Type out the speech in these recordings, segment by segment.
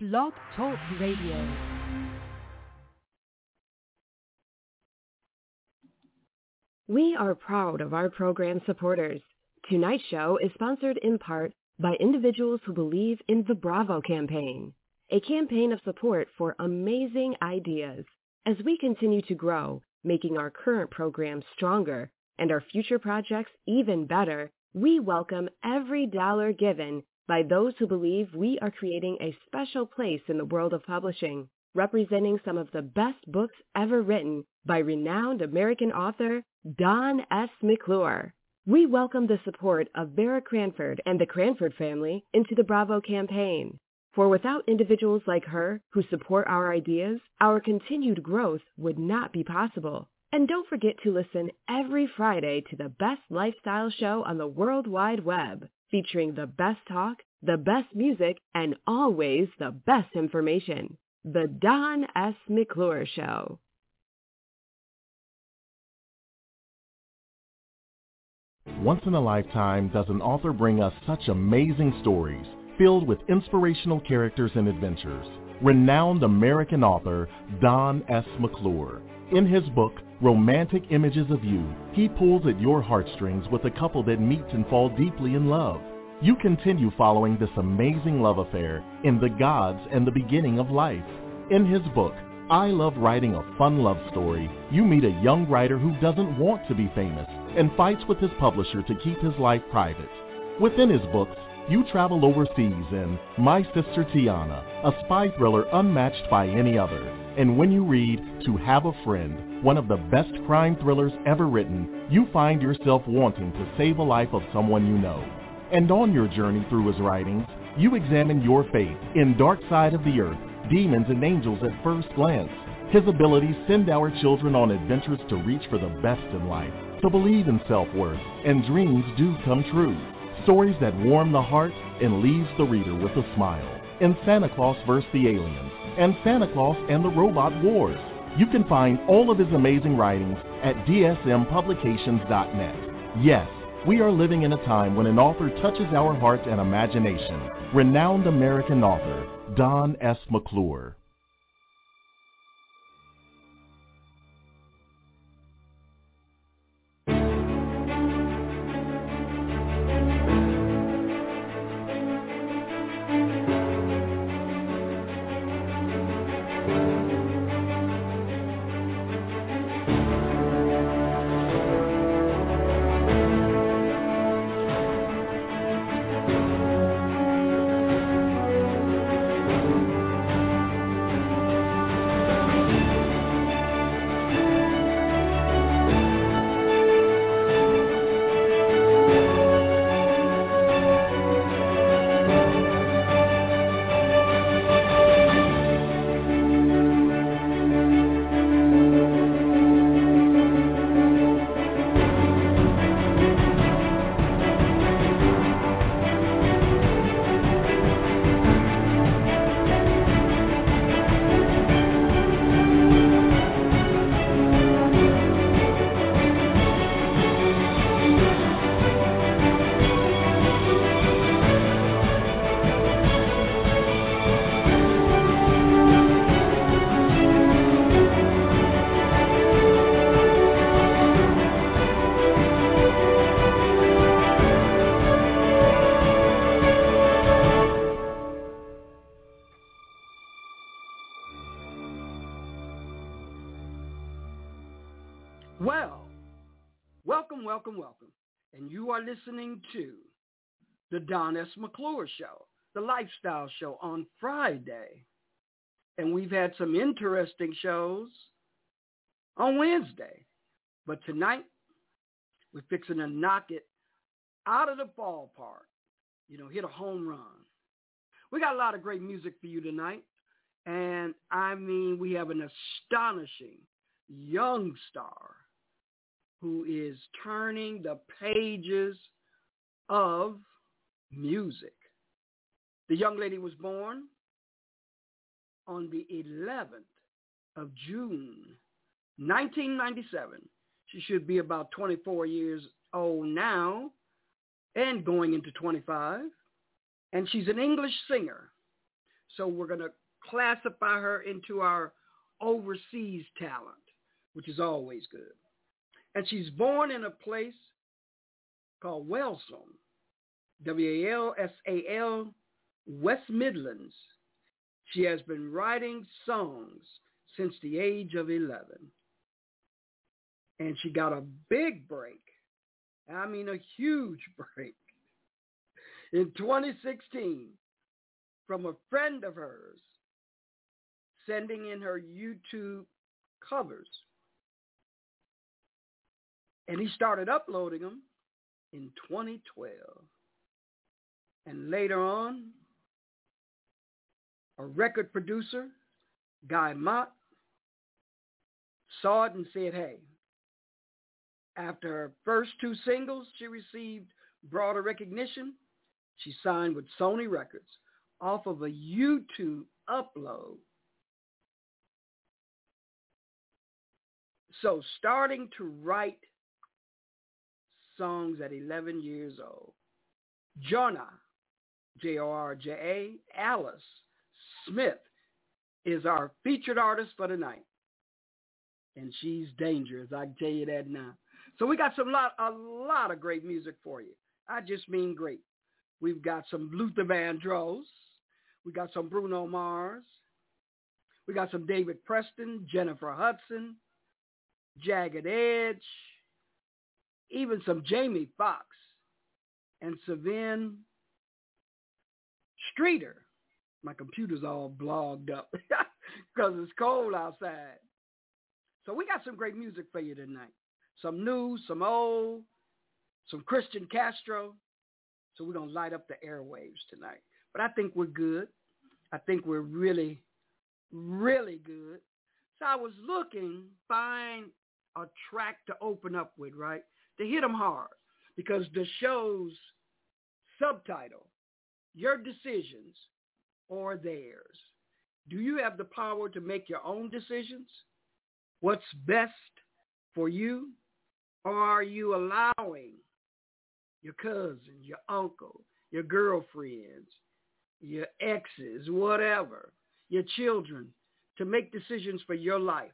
Blog Talk Radio. We are proud of our program supporters. Tonight's show is sponsored in part by individuals who believe in the Bravo campaign, a campaign of support for amazing ideas. As we continue to grow, making our current programs stronger and our future projects even better, we welcome every dollar given by those who believe we are creating a special place in the world of publishing, representing some of the best books ever written by renowned American author Dawn S. McClure. We welcome the support of Vera Cranford and the Cranford family into the Bravo campaign. For without individuals like her who support our ideas, our continued growth would not be possible. And don't forget to listen every Friday to the best lifestyle show on the World Wide Web, featuring the best talk, the best music, and always the best information. The Dawn S. McClure Show. Once in a lifetime does an author bring us such amazing stories filled with inspirational characters and adventures. Renowned American author Dawn S. McClure. In his book, Romantic Images of You, he pulls at your heartstrings with a couple that meet and fall deeply in love. You continue following this amazing love affair in The Gods and the Beginning of Life. In his book, I Love Writing a Fun Love Story, you meet a young writer who doesn't want to be famous and fights with his publisher to keep his life private. Within his books, you travel overseas in My Sister Tiana, a spy thriller unmatched by any other. And when you read To Have a Friend, one of the best crime thrillers ever written, you find yourself wanting to save a life of someone you know. And on your journey through his writings, you examine your fate in Dark Side of the Earth, Demons and Angels at First Glance. His abilities send our children on adventures to reach for the best in life, to believe in self-worth, and dreams do come true. Stories that warm the heart and leaves the reader with a smile. In Santa Claus vs. the Aliens and Santa Claus and the Robot Wars. You can find all of his amazing writings at dsmpublications.net. Yes, we are living in a time when an author touches our heart and imagination. Renowned American author Dawn S. McClure. Welcome. And you are listening to the Dawn S. McClure Show, the lifestyle show on Friday. And we've had some interesting shows on Wednesday. But tonight, we're fixing to knock it out of the ballpark, hit a home run. We got a lot of great music for you tonight. And we have an astonishing young star who is turning the pages of music. The young lady was born on the 11th of June, 1997. She should be about 24 years old now and going into 25. And she's an English singer, So we're going to classify her into our overseas talent, which is always good. And she's born in a place called Walsall, W-A-L-S-A-L, West Midlands. She has been writing songs since the age of 11. And she got a big break. I mean, a huge break. In 2016, from a friend of hers, sending in her YouTube covers. And he started uploading them in 2012. And later on, a record producer, Guy Mott, saw it and said, hey, after her first 2 singles, she received broader recognition. She signed with Sony Records off of a YouTube upload. So starting to write songs at 11 years old, Jorja, J-O-R-J-A, Alice Smith is our featured artist for tonight. And she's dangerous, I can tell you that now. So we got a lot of great music for you. I just mean great. We've got some Luther Vandross. We got some Bruno Mars. We got some David Preston, Jennifer Hudson, Jagged Edge, even some Jamie Foxx and Savin Streeter. My computer's all blogged up because it's cold outside. So we got some great music for you tonight. Some new, some old, some Christian Castro. So we're going to light up the airwaves tonight. But I think we're good. I think we're really, really good. So I was looking, find a track to open up with, right? To hit them hard. Because the show's subtitle, Your Decisions or Theirs. Do you have the power to make your own decisions? What's best for you? Or are you allowing your cousins, your uncle, your girlfriends, your exes, whatever, your children, to make decisions for your life?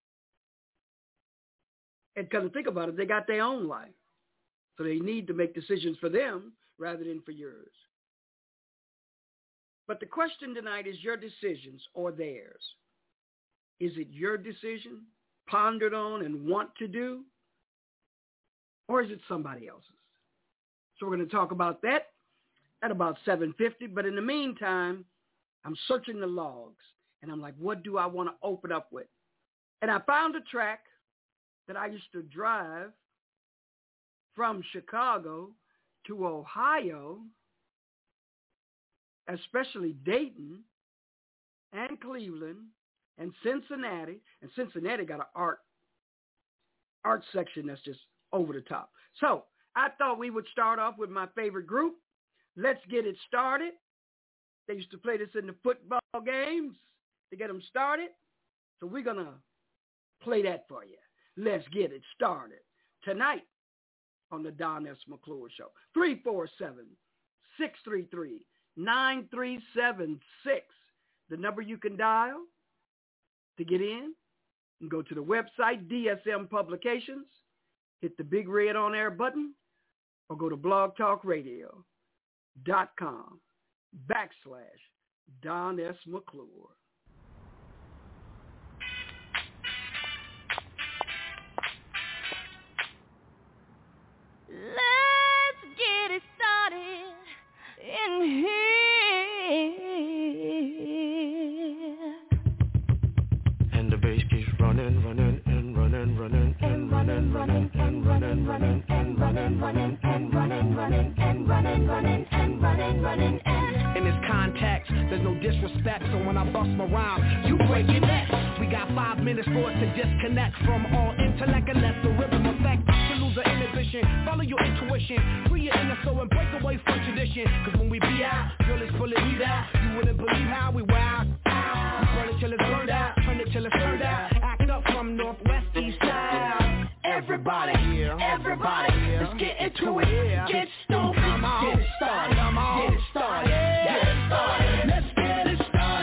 And because think about it, they got their own life. So they need to make decisions for them rather than for yours. But the question tonight is your decisions or theirs. Is it your decision, pondered on and want to do? Or is it somebody else's? So we're going to talk about that at about 7:50. But in the meantime, I'm searching the logs. And I'm like, what do I want to open up with? And I found a track that I used to drive from Chicago to Ohio, especially Dayton and Cleveland and Cincinnati. And Cincinnati got an art section that's just over the top. So I thought we would start off with my favorite group. Let's Get It Started. They used to play this in the football games to get them started. So we're going to play that for you. Let's Get It Started tonight on the Don S. McClure Show. 347-633-9376. The number you can dial to get in. You can go to the website, DSM Publications. Hit the big red on air button or go to blogtalkradio.com/Don S. McClure. Let's get it started in here. And the bass keeps running, running, and running, running, and running, running, and running, running, and running, running, and running, running, and running, running, and running, running, and in this context, there's no disrespect, so when I bust my rhyme, you break your neck. We got 5 minutes for it to disconnect from all intellect and let the rhythm affect. To lose the inhibition, follow your intuition, free your inner soul and break away from tradition. Cause when we be out, girl, it's pulling me down. You wouldn't believe how we wild. We burn it till it's burned out, turn it till it's turned out. Act up from northwest, east side. Everybody, everybody, let's get into it. Get stoned, get it started, get it started, get it started. Let's get it started.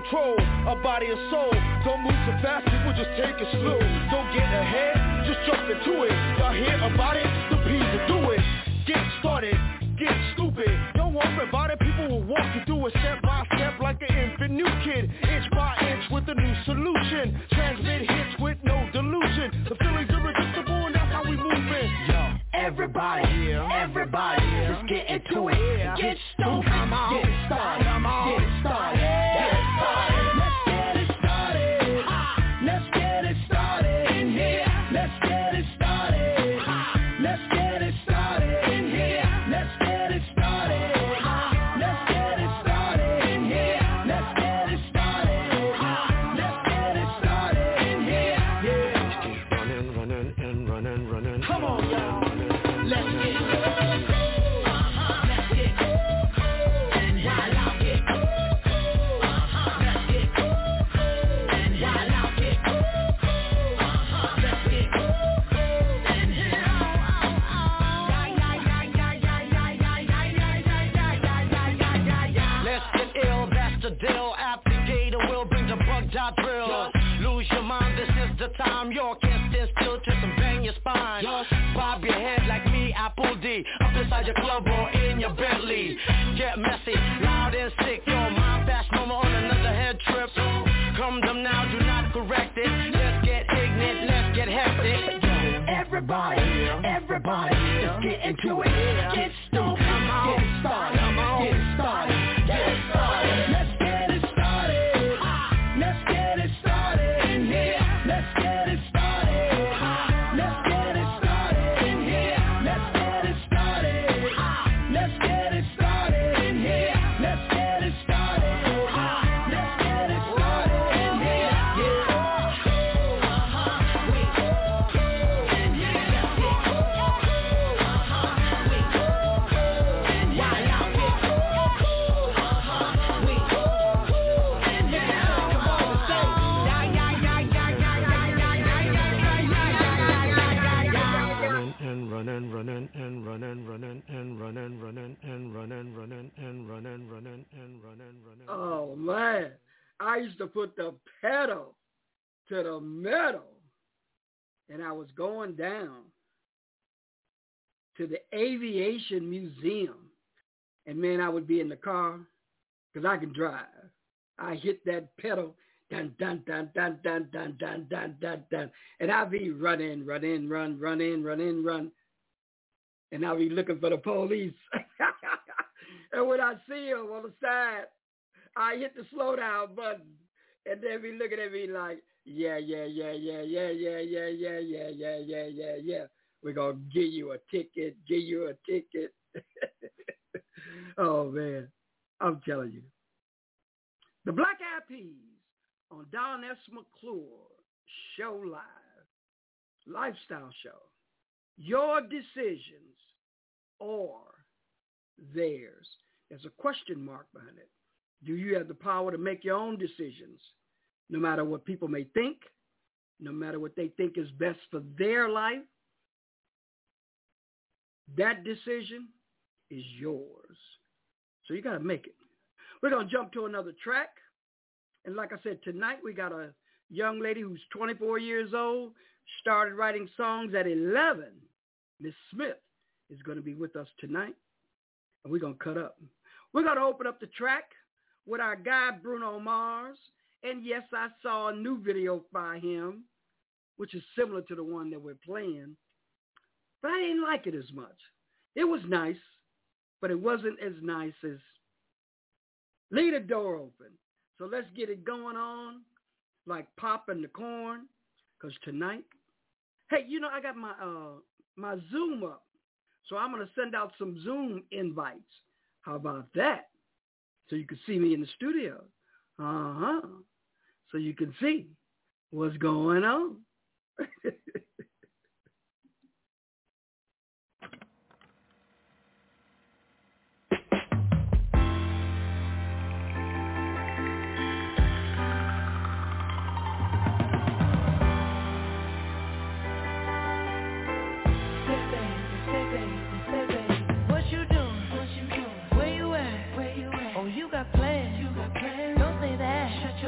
control a body and soul. Don't move so fast, people just take it slow. Don't get ahead, just jump into it. Y'all hear about it? The people do it. Get started, get stupid. Don't worry about it, people will walk you through it step by step like an infant new kid. Inch by inch with a new solution. Transmit hits with no delusion. The feeling's irresistible and that's how we move it. Yo, everybody, just get into it. Get stupid, get it started, get it started, get it started. Let's get it started. Let's get it started in here. Let's get it started. Let's get it started in here. Let's get it started. Let's get it started in here. Let's get it started. Let's get it started in here. Yeah. Keep running and running. Come on, y'all. Let's get it. Drill. Lose your mind, this is the time. You can't stand still, twist and bang your spine. Bob your head like me, Apple D. Up inside your club or in your Bentley. Get messy, loud and sick. Your mind fast mama on another head trip. Come them now, do not correct it. Let's get ignorant, let's get hectic. Everybody, just get into it. Get stupid, get it started, get it started, get it started. Let's get it started. Let's get it started in here. Let's get it started. Let's get it started in here. Let's get it started. Let's get it started in here. Let's get it started. Let's get it started in here. Oh man, I used to put the pedal to the metal, and I was going down to the Aviation Museum, and man, I would be in the car because I can drive. I hit that pedal, dun dun dun dun dun dun dun dun dun dun, and I'd be run, and I'll be looking for the police. And when I see them on the side, I hit the slow down button, and they'll be looking at me like, yeah. We're going to give you a ticket. Oh, man, I'm telling you. The Black Eyed Peas on Don S. McClure Show Live, Lifestyle Show. Your decisions or theirs. There's a question mark behind it. Do you have the power to make your own decisions, no matter what people may think, no matter what they think is best for their life? That decision is yours. So you got to make it. We're going to jump to another track. And like I said, tonight we got a young lady who's 24 years old, started writing songs at 11. Miss Smith is going to be with us tonight. And we're going to cut up. We're going to open up the track with our guy, Bruno Mars. And yes, I saw a new video by him, which is similar to the one that we're playing. But I didn't like it as much. It was nice, but it wasn't as nice as Leave the Door Open. So let's get it going on like popping the corn, because tonight, hey, you know, I got my Zoom up. So I'm going to send out some Zoom invites. How about that? So you can see me in the studio. So you can see what's going on. Shut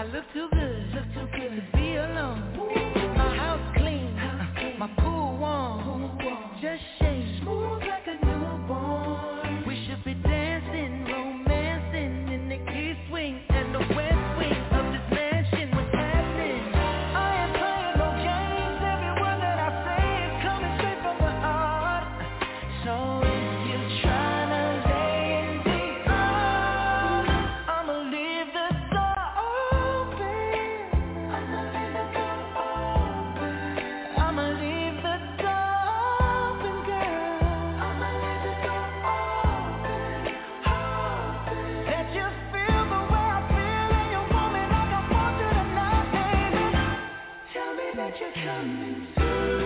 look too good to be alone. My house clean, my pool warm, just shake smooth like a newborn. We should be dancing, romancing in the east wing and the west wing of this mansion. What's happening? I ain't playing no games. Every word that I say is coming straight from the heart. So if you're trying to lay in the ground, I'ma leave the door open. I'ma leave the door open. I'ma leave the door open, girl. I'ma leave the door open. That you feel the way I feel and you want me like I want you tonight, baby. Tell me that you're coming through.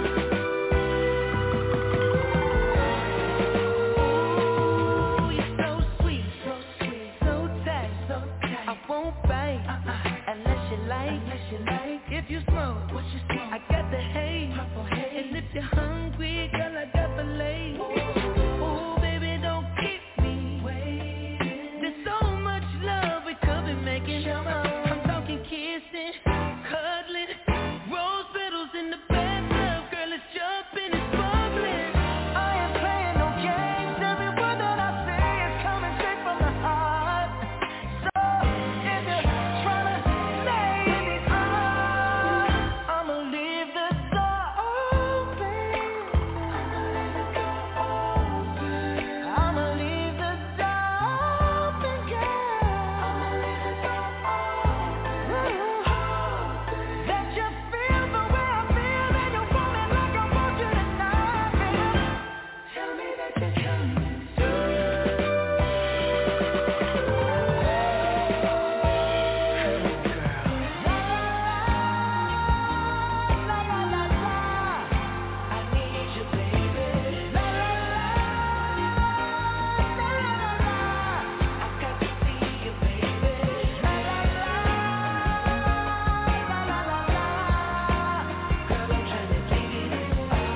Ooh, you're so sweet, so tight, I won't bite unless you like. If you smoke, I got the haze. And if you're hungry, girl, I got the lace. Ooh, baby, don't keep me waiting. There's so much love we could be making. I'm talking kissing, cuddling, rose petals in the bathtub. Girl, it's jumping, it's bubbling. I ain't playing no games. Every word that I say is coming straight from the heart. So if you're trying to stay in the arms, I'ma leave the door open. I'ma leave the door open, girl. I'ma leave the door open. That you feel the way I feel and you want me like I want you tonight, baby. Tell me that you're coming through. La la la la, I need you, baby. La la la, I got to see you, baby. La la la, girl, I'm trying to give you this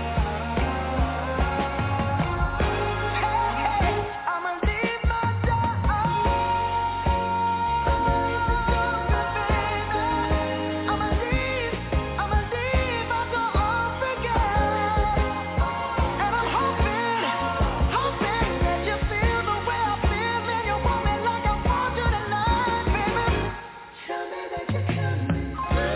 Hey, I'ma leave my door open. I'ma leave the door open, baby. I'ma leave my door open, girl. And I'm hoping that you feel the way I feel and you want me like I want you tonight, baby. Tell me that you're coming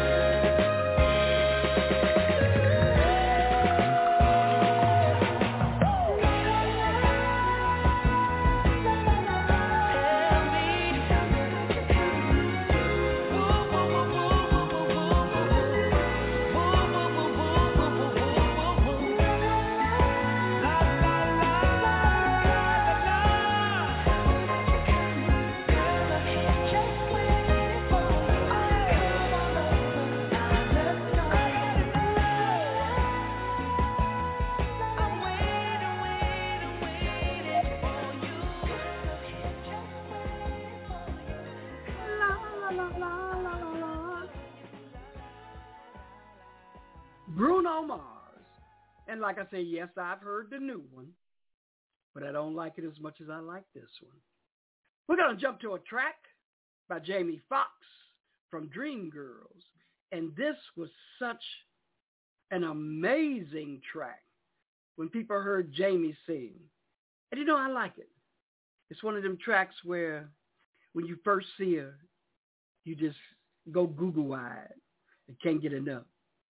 Bruno Mars. And like I say, yes, I've heard the new one, but I don't like it as much as I like this one. We're going to jump to a track by Jamie Foxx from Dreamgirls. And this was such an amazing track when people heard Jamie sing. And you know, I like it. It's one of them tracks where when you first see her, you just go Google-wide and can't get enough.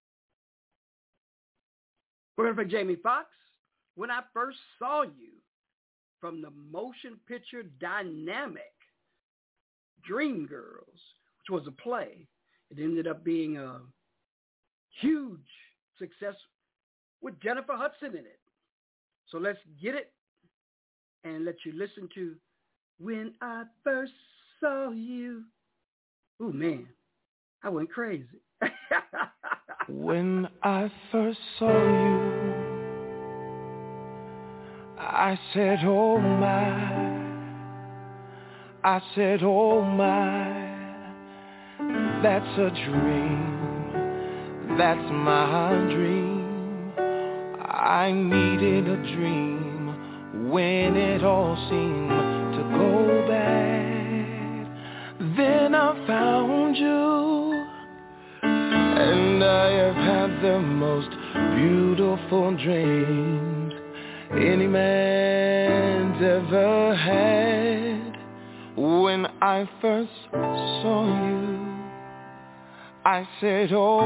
We're going to play Jamie Foxx, When I First Saw You, from the motion picture Dynamic Dreamgirls, which was a play. It ended up being a huge success with Jennifer Hudson in it. So let's get it and let you listen to When I First Saw You. Ooh, man, I went crazy. When I first saw you, I said, oh my, I said, oh my, that's a dream, that's my dream. I needed a dream when it all seemed to go bad. Then when I found you, and I have had the most beautiful dreams any man's ever had. When I first saw you, I said, oh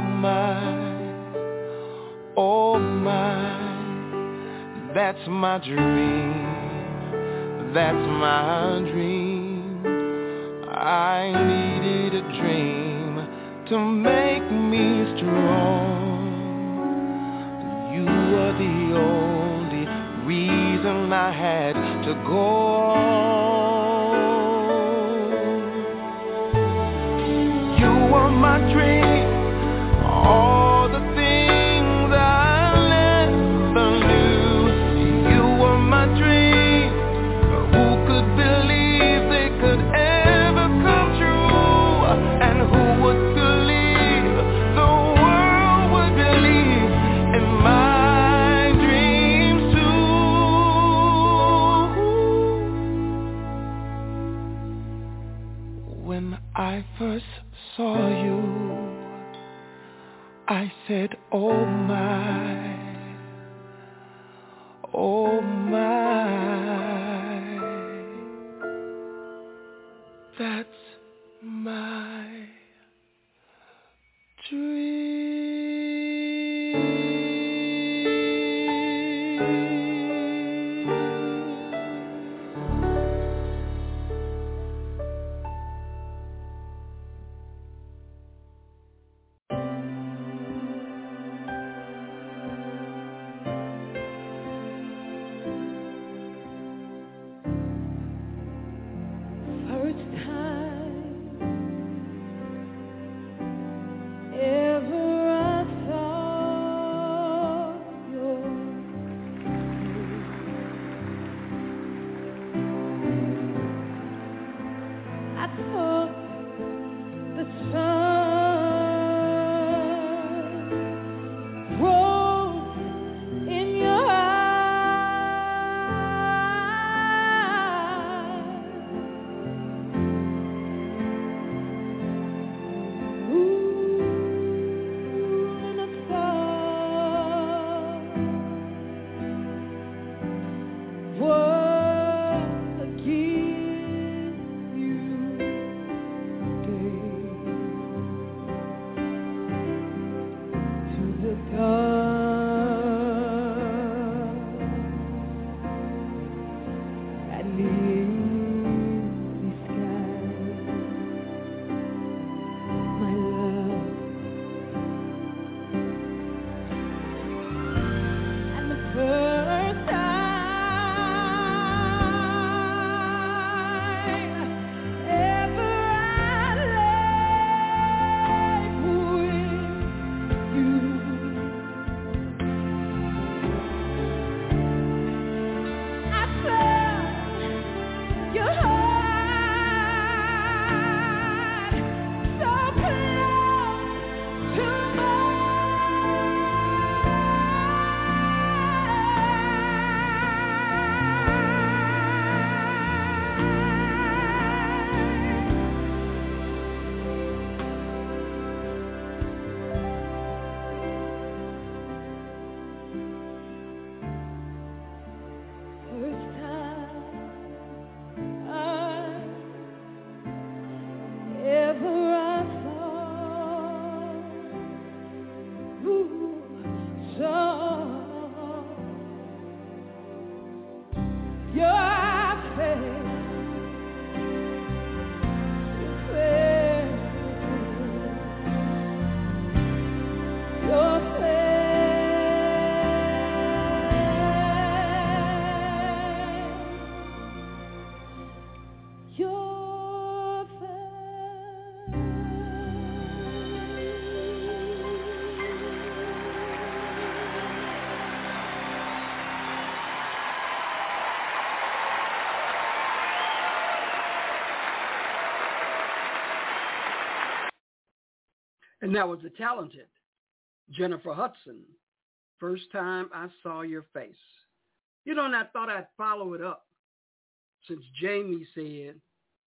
my, that's my dream, that's my dream. I needed a dream to make me strong. You were the only reason I had to go on. You were my dream, all the things I never knew. You were my dream, who could believe they could ever come true? And who would believe the world would believe in my dreams too? When I first saw you, I said, oh my, that's my dream. First time ever I saw your face, I thought the sun rose in your And that was the talented Jennifer Hudson. First time I saw your face. You know, and I thought I'd follow it up since Jamie said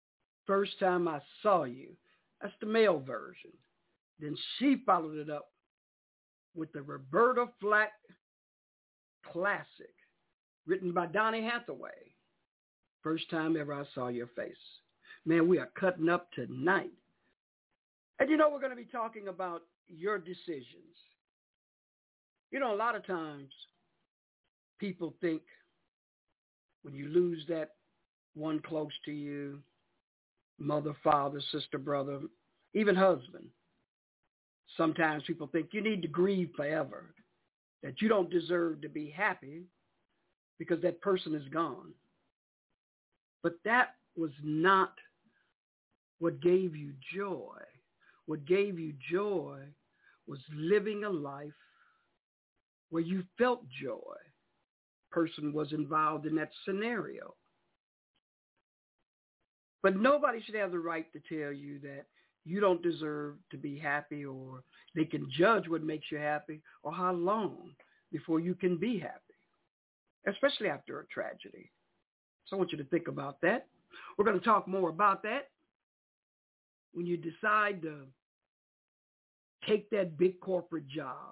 First Time I Saw You. That's the male version. Then she followed it up with the Roberta Flack classic, written by Donny Hathaway. First Time Ever I Saw Your Face. Man, we are cutting up tonight. And we're going to be talking about your decisions. A lot of times people think when you lose that one close to you, mother, father, sister, brother, even husband, sometimes people think you need to grieve forever, that you don't deserve to be happy because that person is gone. But that was not what gave you joy. What gave you joy was living a life where you felt joy. Person was involved in that scenario. But nobody should have the right to tell you that you don't deserve to be happy, or they can judge what makes you happy or how long before you can be happy, especially after a tragedy. So I want you to think about that. We're going to talk more about that when you decide to take that big corporate job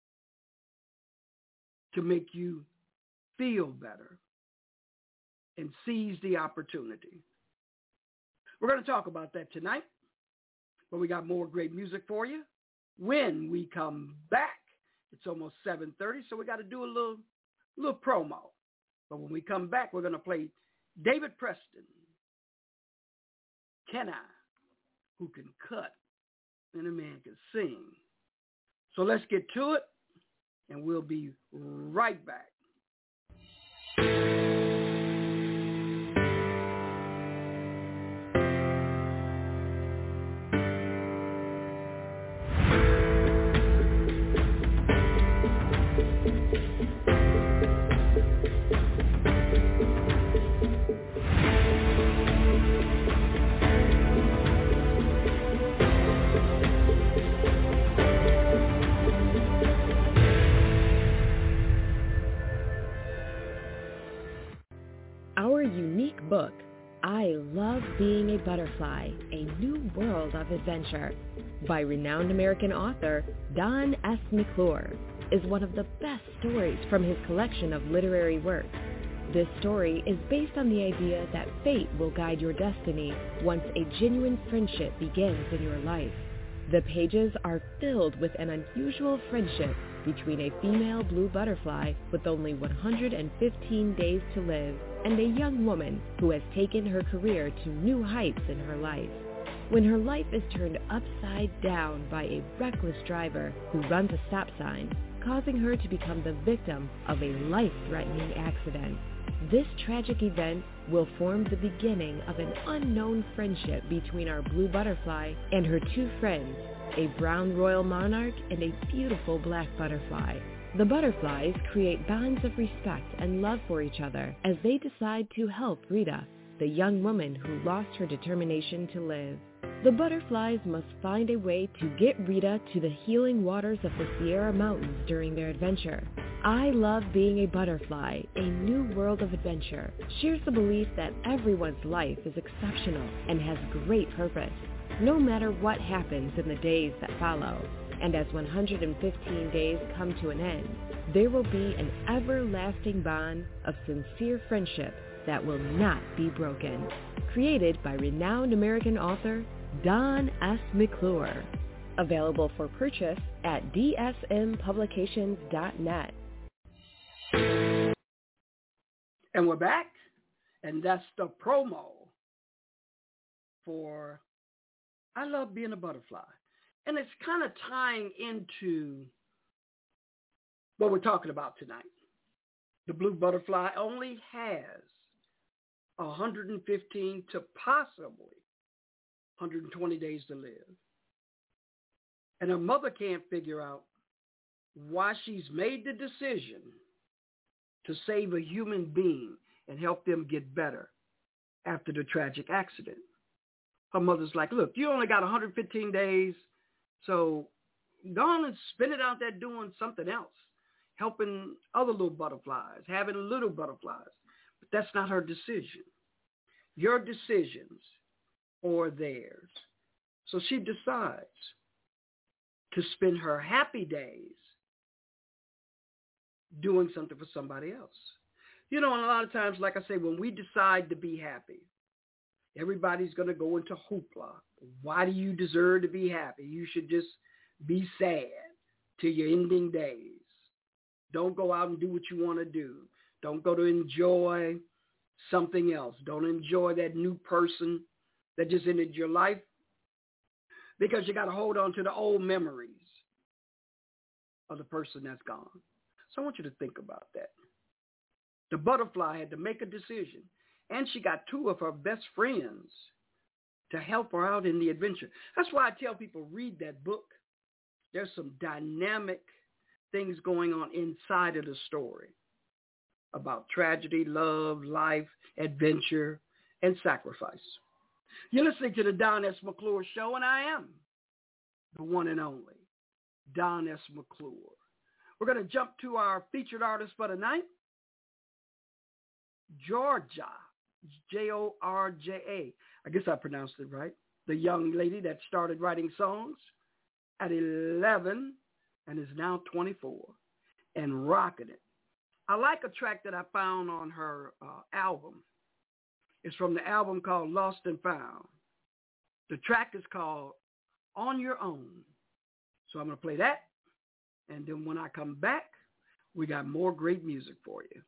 to make you feel better and seize the opportunity. We're going to talk about that tonight, but we got more great music for you. When we come back, it's almost 7:30, so we got to do a little promo. But when we come back, we're going to play David Preston, Can I, who can cut and a man can sing. So let's get to it, and we'll be right back. Our unique book, I Love Being a Butterfly, A New World of Adventure, by renowned American author Don S. McClure, is one of the best stories from his collection of literary works. This story is based on the idea that fate will guide your destiny once a genuine friendship begins in your life. The pages are filled with an unusual friendship between a female blue butterfly with only 115 days to live and a young woman who has taken her career to new heights in her life. When her life is turned upside down by a reckless driver who runs a stop sign, causing her to become the victim of a life-threatening accident. This tragic event will form the beginning of an unknown friendship between our blue butterfly and her two friends, a brown royal monarch and a beautiful black butterfly. The butterflies create bonds of respect and love for each other as they decide to help Rita, the young woman who lost her determination to live. The butterflies must find a way to get Rita to the healing waters of the Sierra Mountains during their adventure. I Love Being a Butterfly, A New World of Adventure shares the belief that everyone's life is exceptional and has great purpose, no matter what happens in the days that follow. And as 115 days come to an end, there will be an everlasting bond of sincere friendship that will not be broken. Created by renowned American author Don S. McClure. Available for purchase at dsmpublications.net. And we're back, and that's the promo for I Love Being a Butterfly. And it's kind of tying into what we're talking about tonight. The blue butterfly only has 115 to possibly 120 days to live. And her mother can't figure out why she's made the decision to save a human being and help them get better after the tragic accident. Her mother's like, look, you only got 115 days, so go on and spend it out there doing something else, helping other little butterflies, having little butterflies. But that's not her decision. Your decisions or theirs. So she decides to spend her happy days doing something for somebody else. You know, and a lot of times, like I say, when we decide to be happy, everybody's going to go into hoopla. Why do you deserve to be happy? You should just be sad till your ending days. Don't go out and do what you want to do. Don't go to enjoy something else. Don't enjoy that new person that just ended your life because you got to hold on to the old memories of the person that's gone. So I want you to think about that. The butterfly had to make a decision, and she got two of her best friends to help her out in the adventure. That's why I tell people, read that book. There's some dynamic things going on inside of the story about tragedy, love, life, adventure, and sacrifice. You're listening to the Don S. McClure Show, and I am the one and only Don S. McClure. We're going to jump to our featured artist for tonight, Georgia, Georgia. I guess I pronounced it right. The young lady that started writing songs at 11 and is now 24 and rocking it. I like a track that I found on her album. It's from the album called Lost and Found. The track is called On Your Own. So I'm going to play that. And then when I come back, we got more great music for you.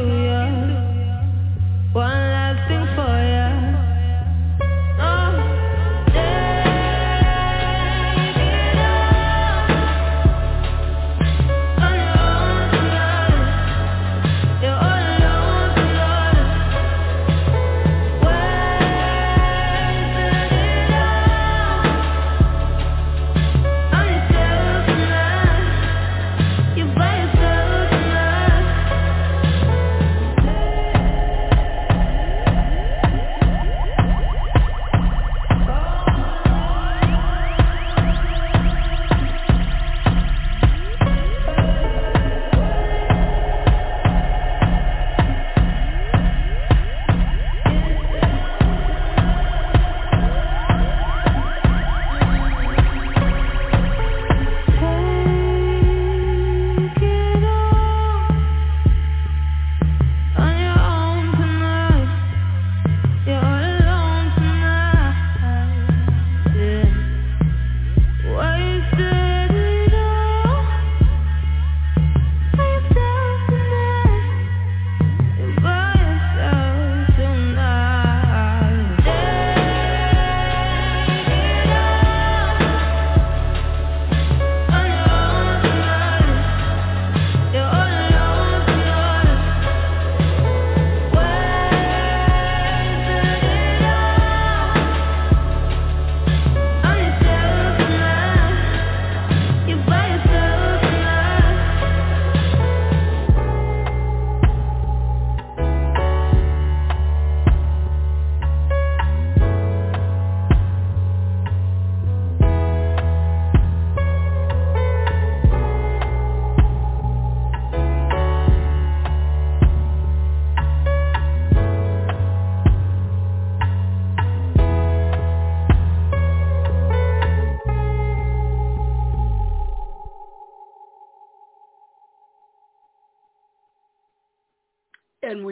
One last thing for ya. Oh.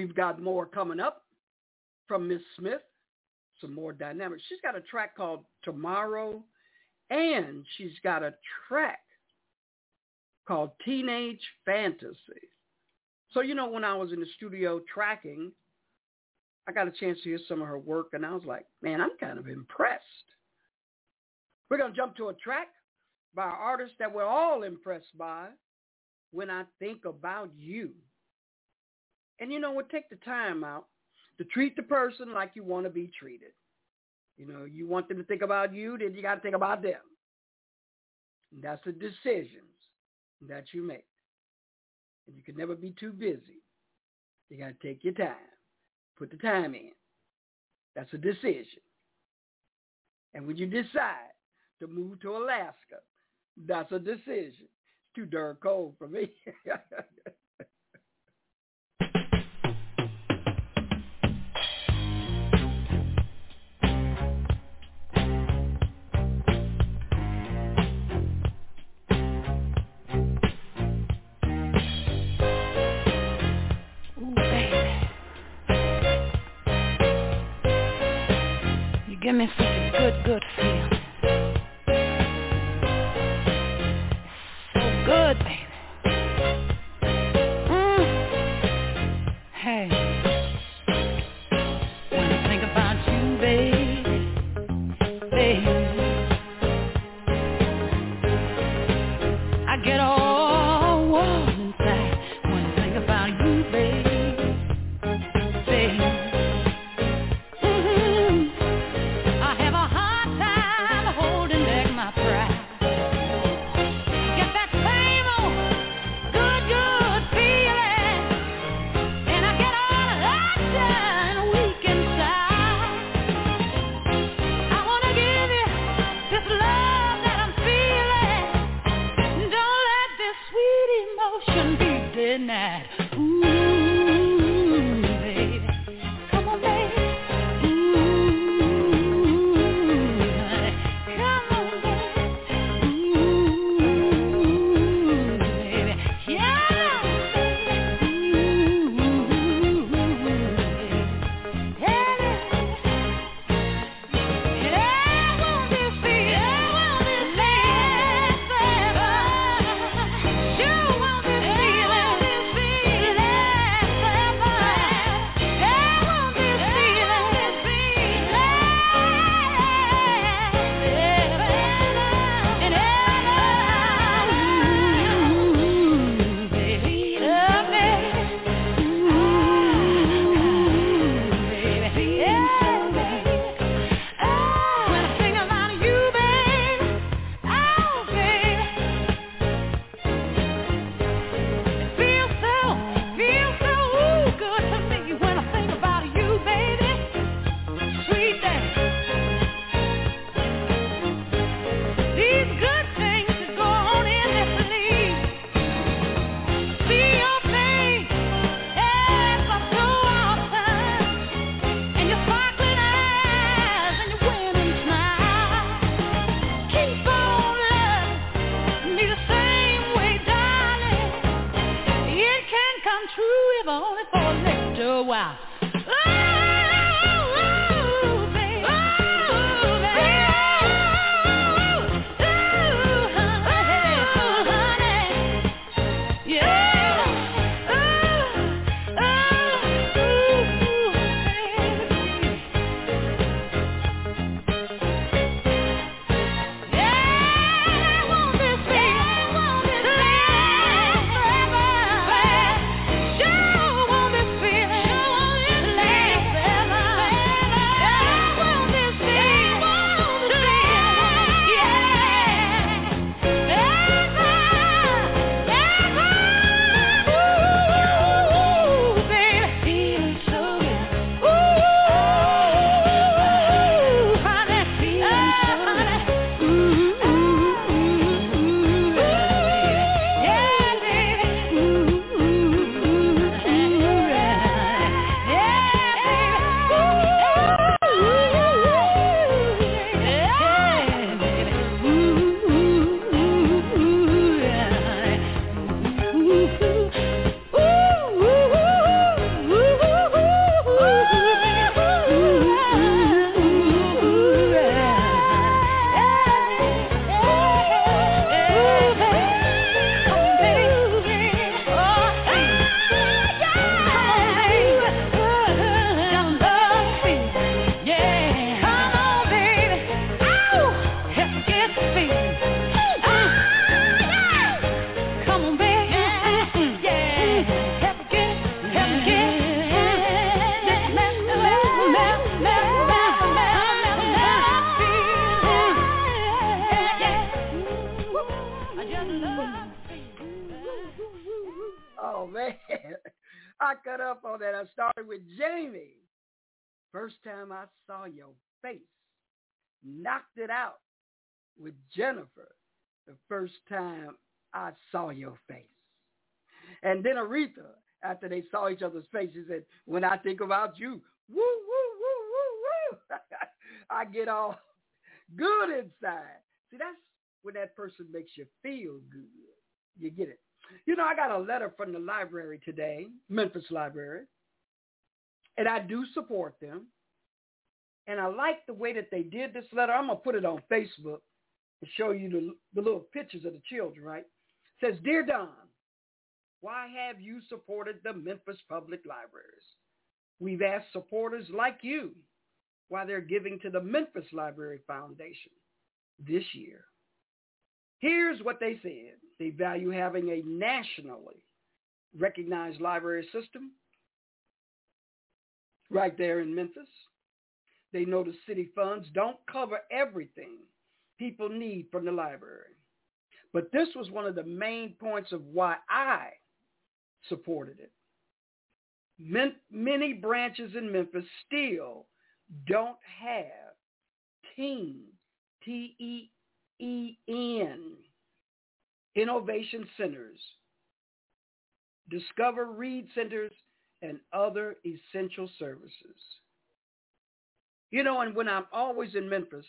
we've got more coming up from Miss Smith, some more dynamics. She's got a track called Tomorrow, and she's got a track called Teenage Fantasy. So, you know, when I was in the studio tracking, I got a chance to hear some of her work, and I was like, man, I'm kind of impressed. We're going to jump to a track by an artist that we're all impressed by, When I Think About You. And, you know, we'll take the time out to treat the person like you want to be treated. You know, you want them to think about you, then you got to think about them. And that's the decisions that you make. And you can never be too busy. You got to take your time. Put the time in. That's a decision. And when you decide to move to Alaska, that's a decision. It's too darn cold for me. Give me such a good, good feeling. So good, baby. Hey. When I think about you, baby, I get all warm inside. When I think about you, baby. before that, I started with Jamie. First time I saw your face. Knocked it out with Jennifer. The first time I saw your face. And then Aretha, after they saw each other's faces, said, when I think about you, woo, woo, woo, woo, woo. I get all good inside. See, that's when that person makes you feel good. You get it. You know, I got a letter from the library today, Memphis Library, and I do support them. And I like the way that they did this letter. I'm going to put it on Facebook and show you the little pictures of the children, right? It says, Dear Don, why have you supported the Memphis Public Libraries? We've asked supporters like you why they're giving to the Memphis Library Foundation this year. Here's what they said. They value having a nationally recognized library system right there in Memphis. They know the city funds don't cover everything people need from the library. But this was one of the main points of why I supported it. Many branches in Memphis still don't have TEEN, T-E-E-N, innovation centers, discover read centers, and other essential services. You know, and when I'm always in Memphis,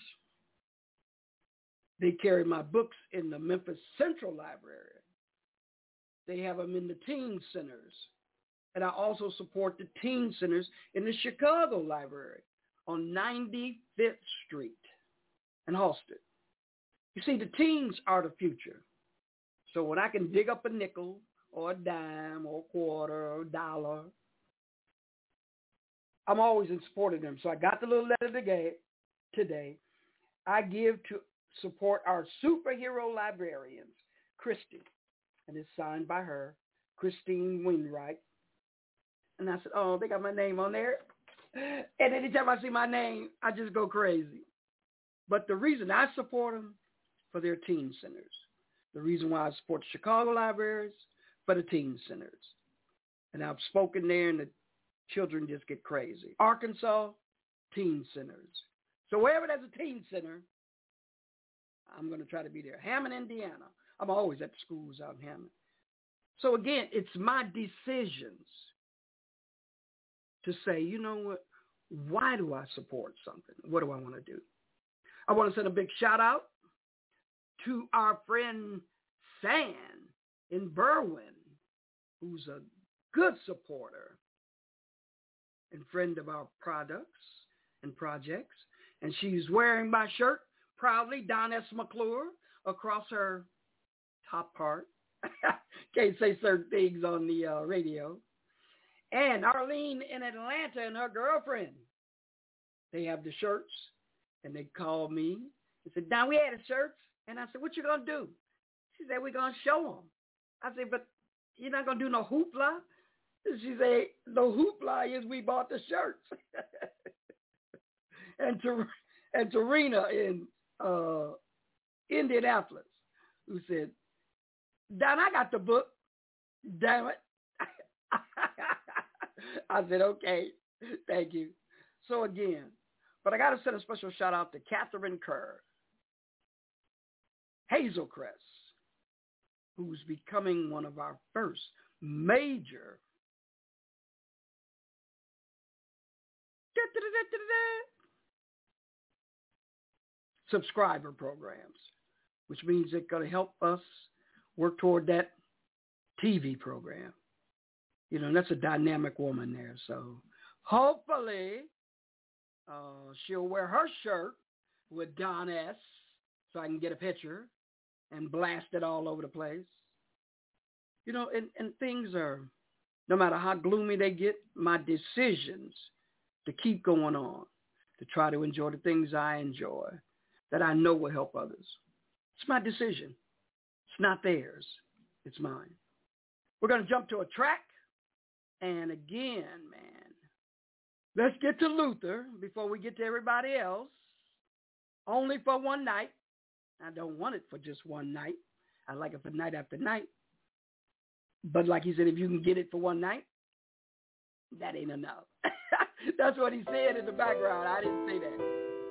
they carry my books in the Memphis Central Library. They have them in the teen centers. And I also support the teen centers in the Chicago Library on 95th Street in Halsted. You see, the teens are the future. So when I can dig up a nickel or a dime or a quarter or a dollar, I'm always in support of them. So I got the little letter today. I give to support our superhero librarians, Christy, and it's signed by her, Christine Wainwright. And I said, oh, they got my name on there. And anytime I see my name, I just go crazy. But the reason I support them, for their teen centers. The reason why I support the Chicago libraries, for the teen centers. And I've spoken there, and the children just get crazy. Arkansas, teen centers. So wherever there's a teen center, I'm going to try to be there. Hammond, Indiana. I'm always at the schools out in Hammond. So again, it's my decisions to say, you know what, why do I support something? What do I want to do? I want to send a big shout out to our friend San in Berwyn, who's a good supporter and friend of our products and projects. And she's wearing my shirt proudly, Don S. McClure, across her top part. Can't say certain things on the radio. And Arlene in Atlanta and her girlfriend, they have the shirts, and they called me and said, Don, we had the shirts. And I said, what you going to do? She said, we're going to show them. I said, but you're not going to do no hoopla? She said, the hoopla is we bought the shirts. and Tarina in Indianapolis, who said, Don, I got the book. Damn it. I said, okay, thank you. So again, but I got to send a special shout out to Catherine Kerr, Hazelcrest, who's becoming one of our first major subscriber programs, which means it's going to help us work toward that TV program. You know, and that's a dynamic woman there. So hopefully she'll wear her shirt with Don S. so I can get a picture and blast it all over the place. You know, and things are, no matter how gloomy they get, my decisions to keep going on, to try to enjoy the things I enjoy, that I know will help others. It's my decision. It's not theirs. It's mine. We're going to jump to a track. And again, man, let's get to Luther before we get to everybody else. Only for one night. I don't want it for just one night. I like it for night after night. But like he said, if you can get it for one night, That ain't enough. That's what he said in the background. I didn't say that.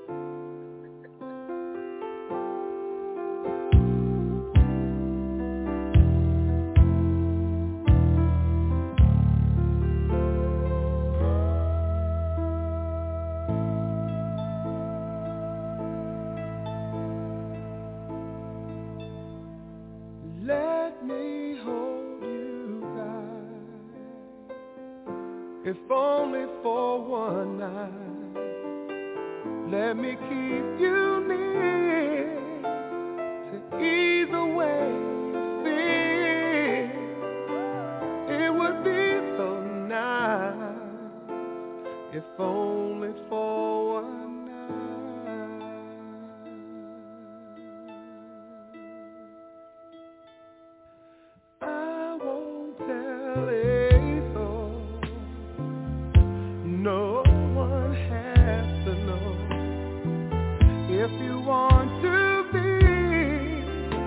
Let me hold you tight, if only for one night. Let me keep you near to ease away your fear. It would be so nice, if only for one night. I won't tell a soul, no one has to know. If you want to be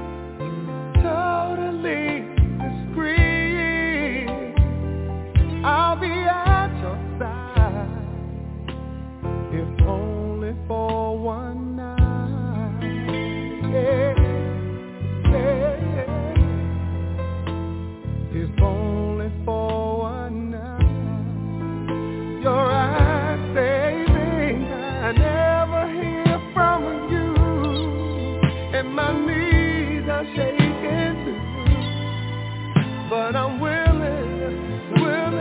totally discreet, I'll be at your side, if only for one night. Yeah, yeah. If only for one night. Your eyes saving, I never hear from you, and my knees are shaking too. But I'm willing to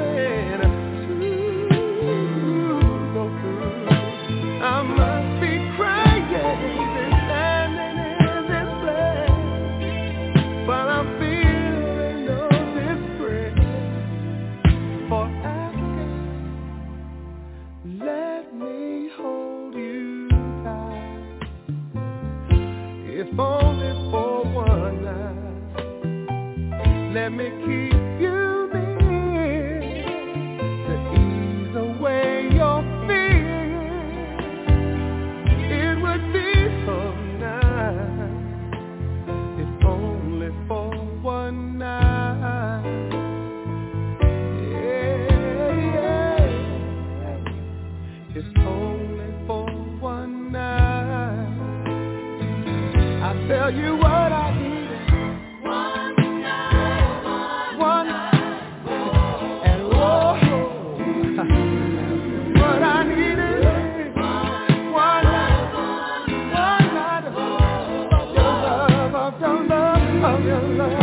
go through. I must be crying, standing in this place, but I'm feeling no disgrace for asking. Let me hold you tight, if only for one night. Let me keep you near to ease away your fear. It would be so nice, if only for one night. Yeah, yeah. If only for one night. I tell you what I need. One night, and oh, what I needed. One night of your love, of your love, of your love.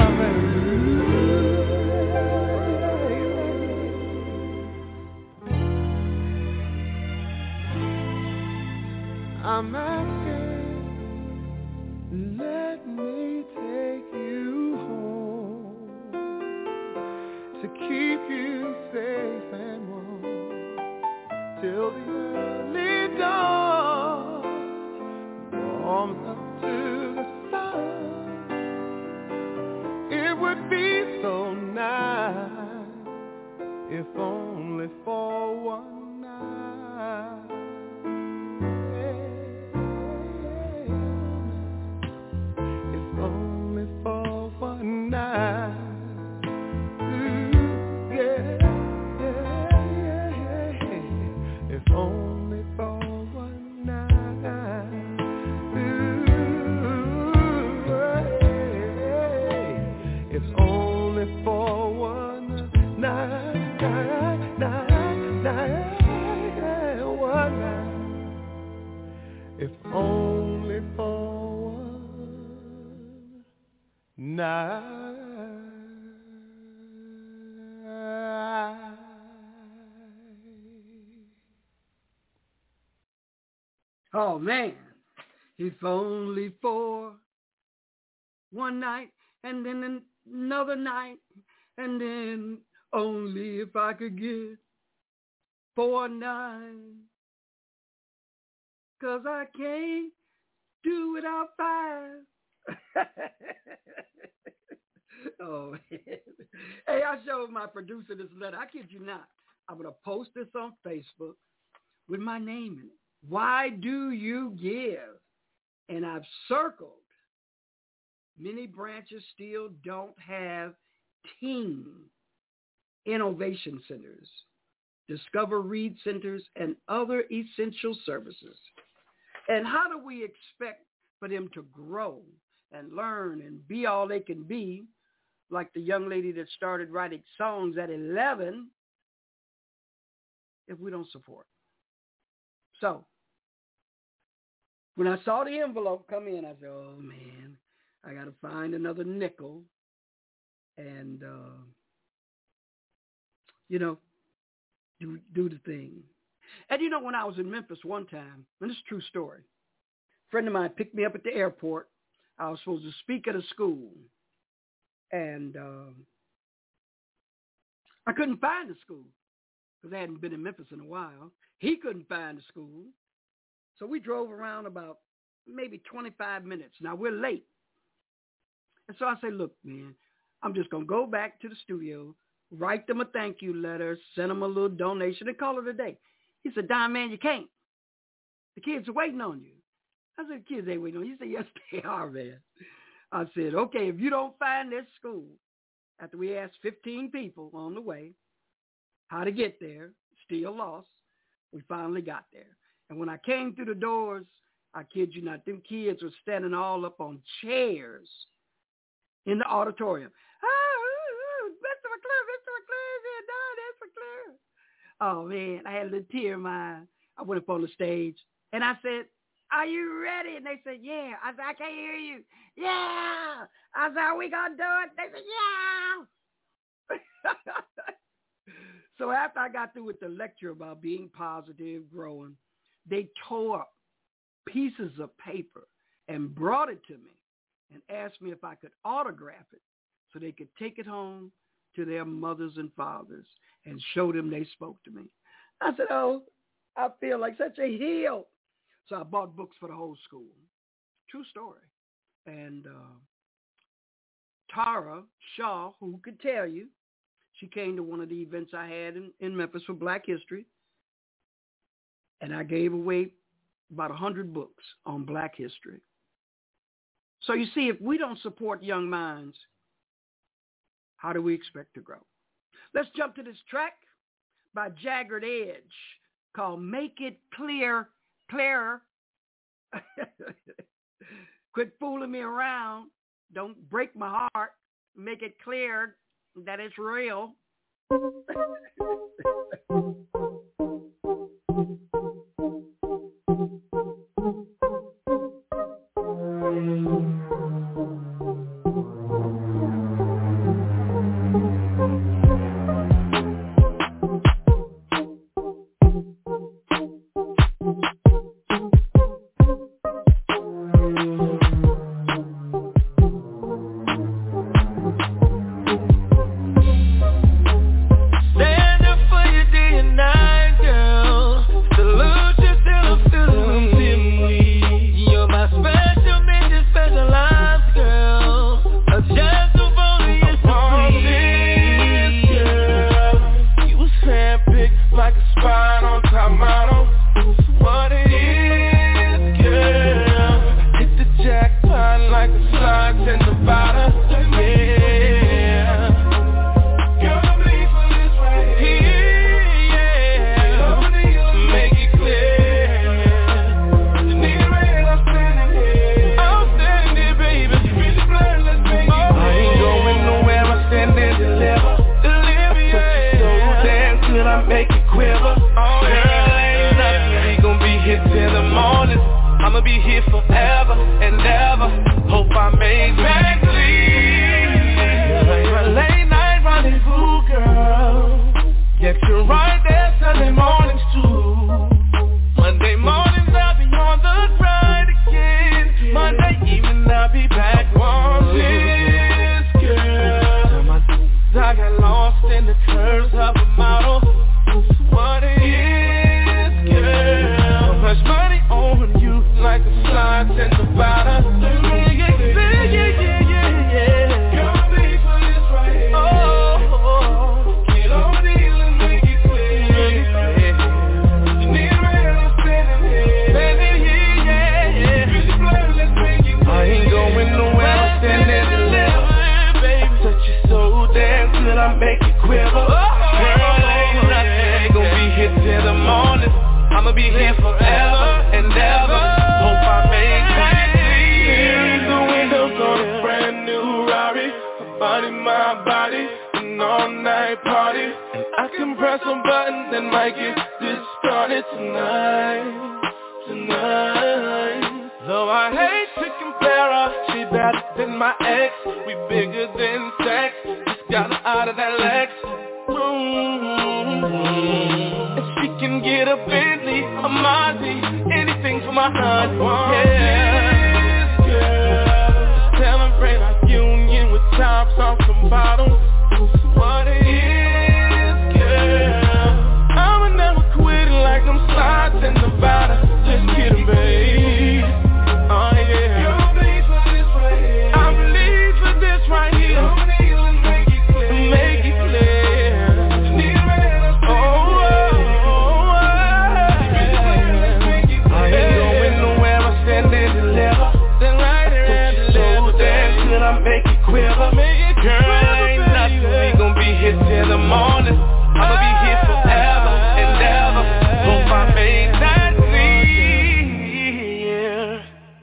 I'm asking, let me take you home, to keep you safe and warm, till the early dawn warms up to the sun. It would be so nice, if only for one night. If only for one night. If only for one night. If only for one night, one night. If only for one night. Oh, man. If only for one night, and then another night, and then only if I could get 4 nights. 'Cause I can't do without 5. Oh, man. Hey, I showed my producer this letter. I kid you not. I'm going to post this on Facebook with my name in it. Why do you give? And I've circled. Many branches still don't have teen innovation centers Discover Read Centers, and other essential services. And how do we expect for them to grow and learn and be all they can be, like the young lady that started writing songs at 11, if we don't support? So when I saw the envelope come in, I said, oh, man, I got to find another nickel and, do the thing. And, when I was in Memphis one time, and this is a true story, a friend of mine picked me up at the airport. I was supposed to speak at a school, and I couldn't find the school because I hadn't been in Memphis in a while. He couldn't find the school. So we drove around about maybe 25 minutes. Now, we're late. And so I said, look, man, I'm just going to go back to the studio, write them a thank you letter, send them a little donation, and call it a day. He said, Don, man, you can't. The kids are waiting on you. I said, the kids ain't waiting on you. He said, yes, they are, man. I said, okay, if you don't find this school, after we asked 15 people on the way how to get there, still lost, we finally got there. And when I came through the doors, I kid you not, them kids were standing all up on chairs in the auditorium. Oh, Mr. McClure, oh, man, I had a little tear in my eye. I went up on the stage, and I said, are you ready? And they said, yeah. I said, I can't hear you. Yeah. I said, are we going to do it? They said, yeah. So after I got through with the lecture about being positive, growing, they tore up pieces of paper and brought it to me and asked me if I could autograph it so they could take it home to their mothers and fathers and show them they spoke to me. I said, oh, I feel like such a heel. So I bought books for the whole school. True story. And Tara Shaw, who could tell you, she came to one of the events I had in Memphis for Black History. And I gave away about 100 books on Black history. So you see, if we don't support young minds, how do we expect to grow? Let's jump to this track by Jagged Edge called Make It Clearer. Quit fooling me around. Don't break my heart. Make it clear that it's real. I'ma be here forever and ever. Hope I make that clear. The windows on a brand new Rari. My body, my body, an all-night party. And I can press a button that might get this started tonight. Though I hate to compare her, she better than my ex. We bigger than sex. Just got her out of that Lex. And she can get a Bentley, a Mazda, anything for my honey. Yeah, girl. Celebrate our union with tops off some bottles. What it is, girl. I'ma never quit it like I'm slots in Nevada. Just kidding, babe. Oh yeah. You believe for this right here. I believe for this right here. Don't need to make it clear. Make it clear. Need a man. Oh. I ain't going nowhere. I stand in the level. Then right here at the level. Damn, should I make it quiver? Make it girl, ain't nothing. We gon' be here till the morning. I'ma be here forever and ever. Hope I made that clear.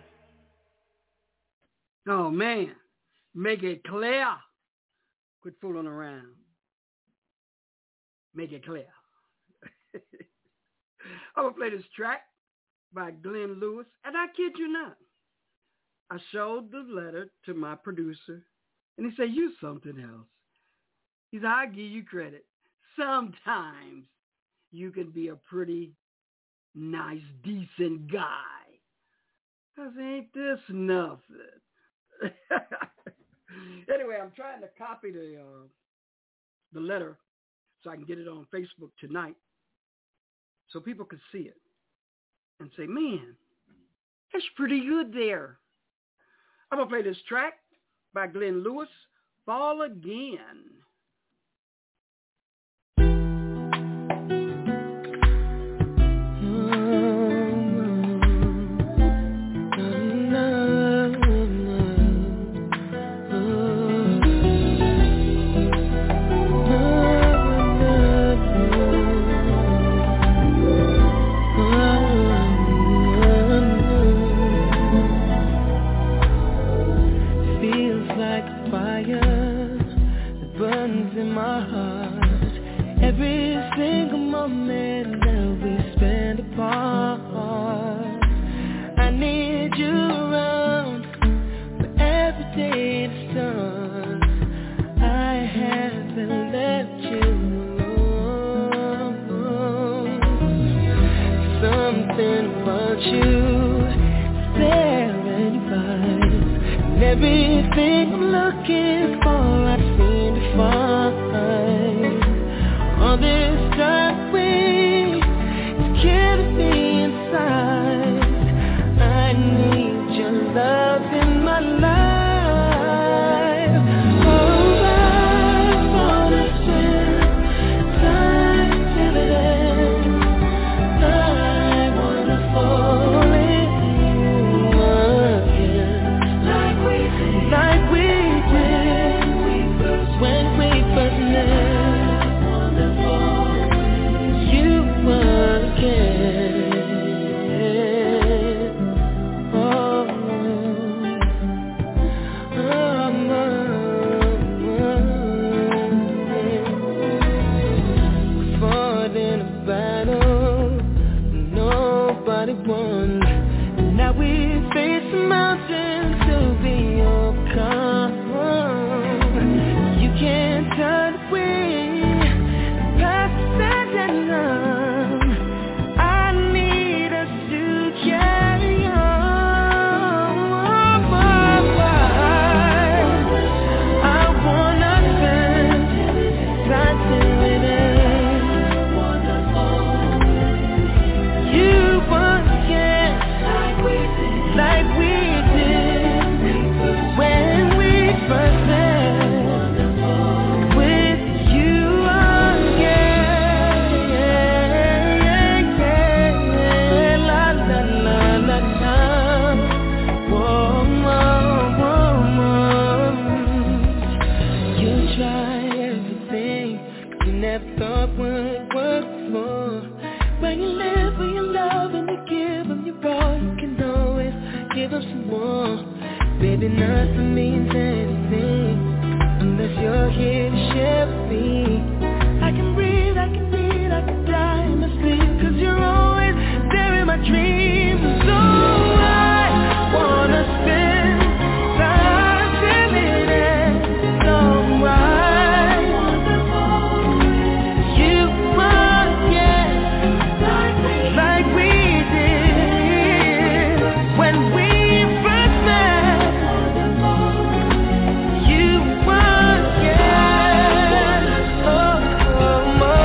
Oh man, make it clear. Quit fooling around. Make it clear. I'm gonna play this track by Glenn Lewis, and I kid you not. I showed the letter to my producer, and he said, "You something else." He said, "I give you credit. Sometimes you can be a pretty nice, decent guy." I said, "Ain't this nothing?" Anyway, I'm trying to copy the letter so I can get it on Facebook tonight so people can see it and say, "Man, that's pretty good there." I'm going to play this track by Glenn Lewis, "Fall Again." Everything I'm looking for, I seem to find. All this dark way is killing me inside. I need your love in my life. Oh, I wanna spend time till it ends. I wanna fall in you again, like we did when we first met. Wonderful. dreams. So I wanna spend time till it ends alright. You again, like we did when we first met. You again, oh, oh, oh,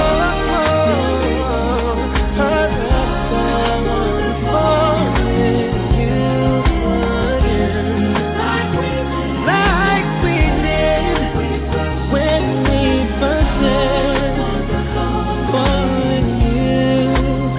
like we did when we first met. For you,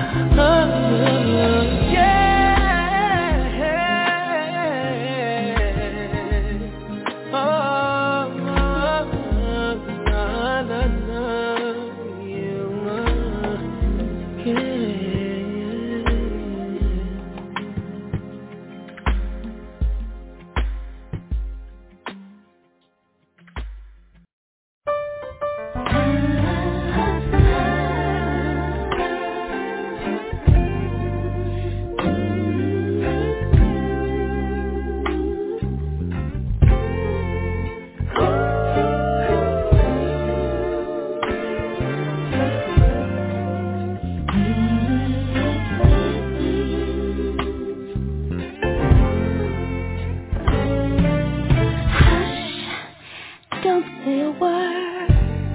don't say a word,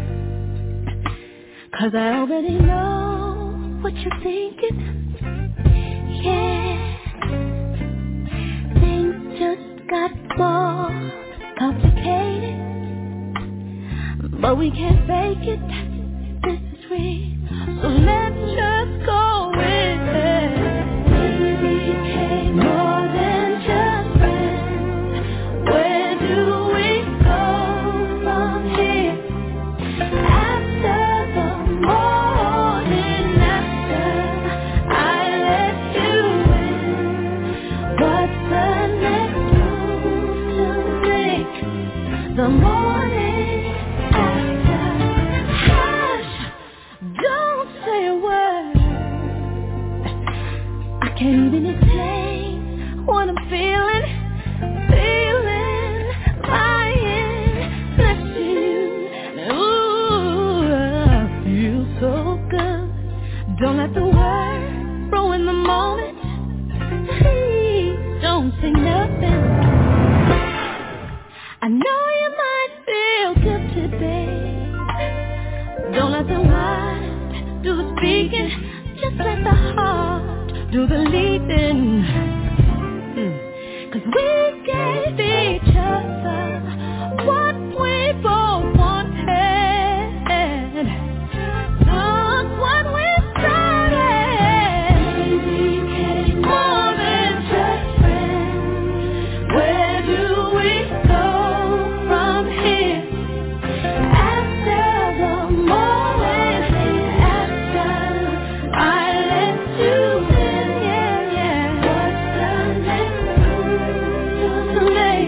'cause I already know what you're thinking. Yeah, things just got more complicated, but we can't fake it. This is real, so let's just go with it. We became more than just friends. Where do we go from here? After the morning, after I let you in, what's the next move to make? The morning after. Hush, don't say a word. I can't even explain what I'm feeling, lying next to you. Ooh, I feel so good. Don't let the word ruin the moment. Please don't say nothing. I know you might feel guilty, babe. Don't let the mind do the speaking. Just let the heart do the leading. 'Cause we gave each other what we both wanted. Look what we started. We became more than just friends. Where do we go from here? After the morning, after I let you in, yeah, yeah. What's the next move to make?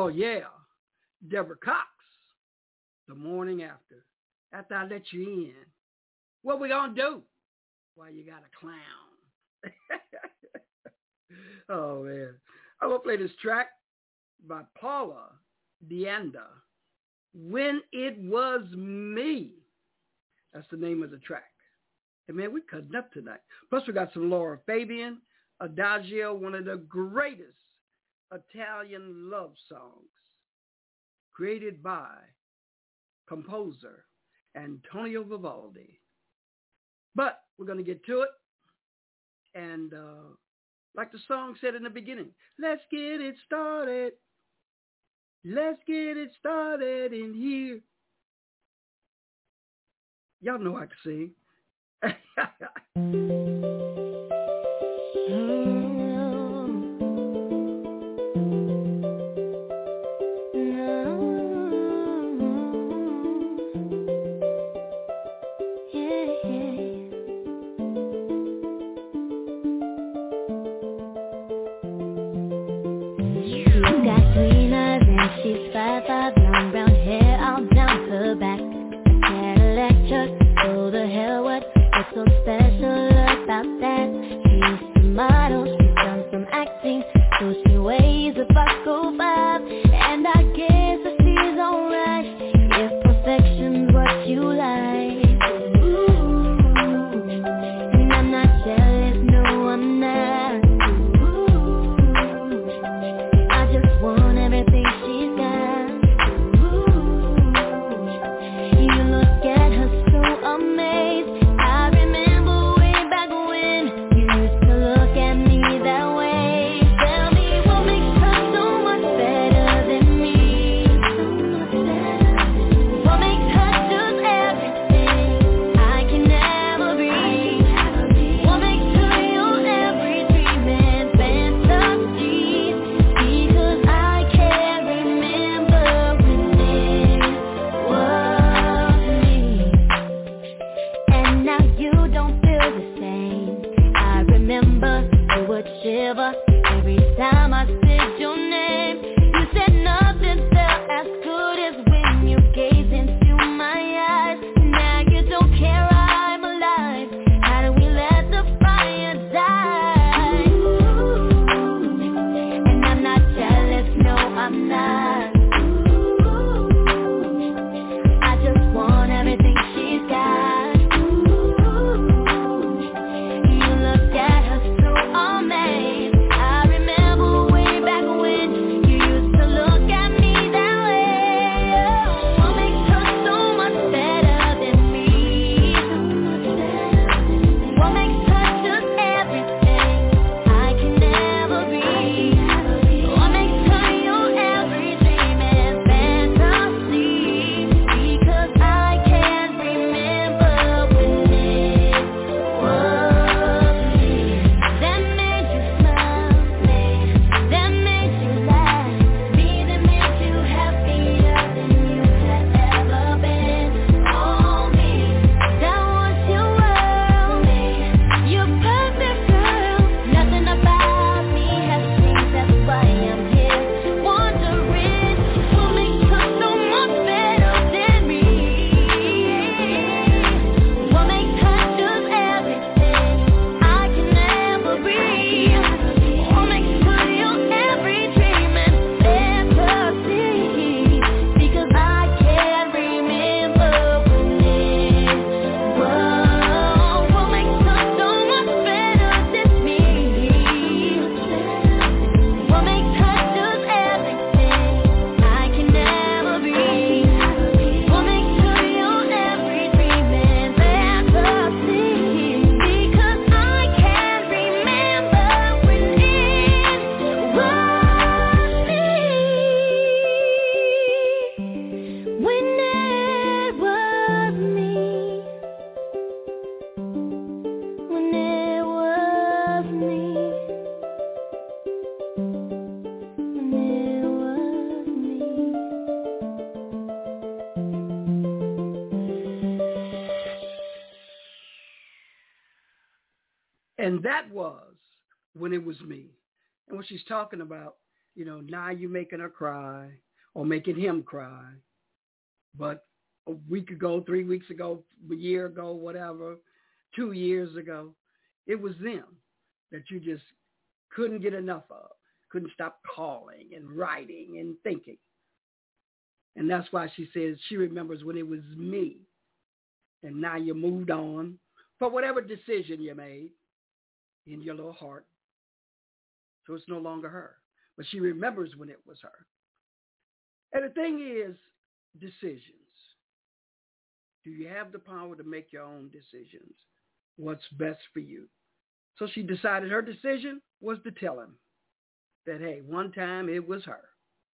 Oh, yeah. Deborah Cox, The Morning After. After I let you in, what we gonna do? Why you got a clown? Oh, man. I'm going to play this track by Paula Deanda, When It Was Me. That's the name of the track. And, man, we're cutting up tonight. Plus, we got some Laura Fabian, Adagio, one of the greatest Italian love songs created by composer Antonio Vivaldi. But we're going to get to it. And like the song said in the beginning, let's get it started. Let's get it started in here. Y'all know I can sing. She's 5'5", long brown hair all down her back. Cadillac truck, go to hell, what's so special about that? She's a model, she's done some acting, so she weighs about 5'5", and I guess that she's alright if perfection's what you like. Ooh, and I'm not jealous, no I'm not. Ooh, I just want everything she's got. You look at her so amazed. I remember way back when you used to look at me that way. Tell me what makes her so much better than me. What makes her just everything I can never be. What makes her your every dream and fantasy. Because I can't remember when it was me. And now you don't feel the same. I remember you would shiver every time I said your name. You said nothing felt as good as when you gazed into my eyes. Now you don't care I'm alive. How do we let the fire die? And I'm not jealous, no I'm not. I just want everything she's got. You look at her so amazed. I remember way back when you used to look at me that way. What makes her so much better than me? What makes her just everything I can never be? What makes her your every dream and fantasy? Because I can't remember when it was me. That made you smile, that made you laugh, me that made you happier than you had ever been. Oh me, that was your world, you're perfect girl. Nothing about me has changed, that's why I'm here wondering what makes her so much better than me. What makes her just everything I can never be. What makes her your every dream and fantasy. Because I can't remember when it was. What makes her so much better than me. What makes her just everything I can never be. What makes her your every dream and fantasy. Because I can't remember when it was me. When it was me. When it was me. When it was me. And that was When It Was Me. And what she's talking about now you're making her cry or making him cry. But a week ago, 3 weeks ago, a year ago, whatever, 2 years ago, it was them that you just couldn't get enough of, couldn't stop calling and writing and thinking. And that's why she says she remembers when it was me. And now you moved on for whatever decision you made in your little heart. So it's no longer her. But she remembers when it was her. And the thing is, decisions. Do you have the power to make your own decisions? What's best for you? So she decided her decision was to tell him that, hey, one time it was her.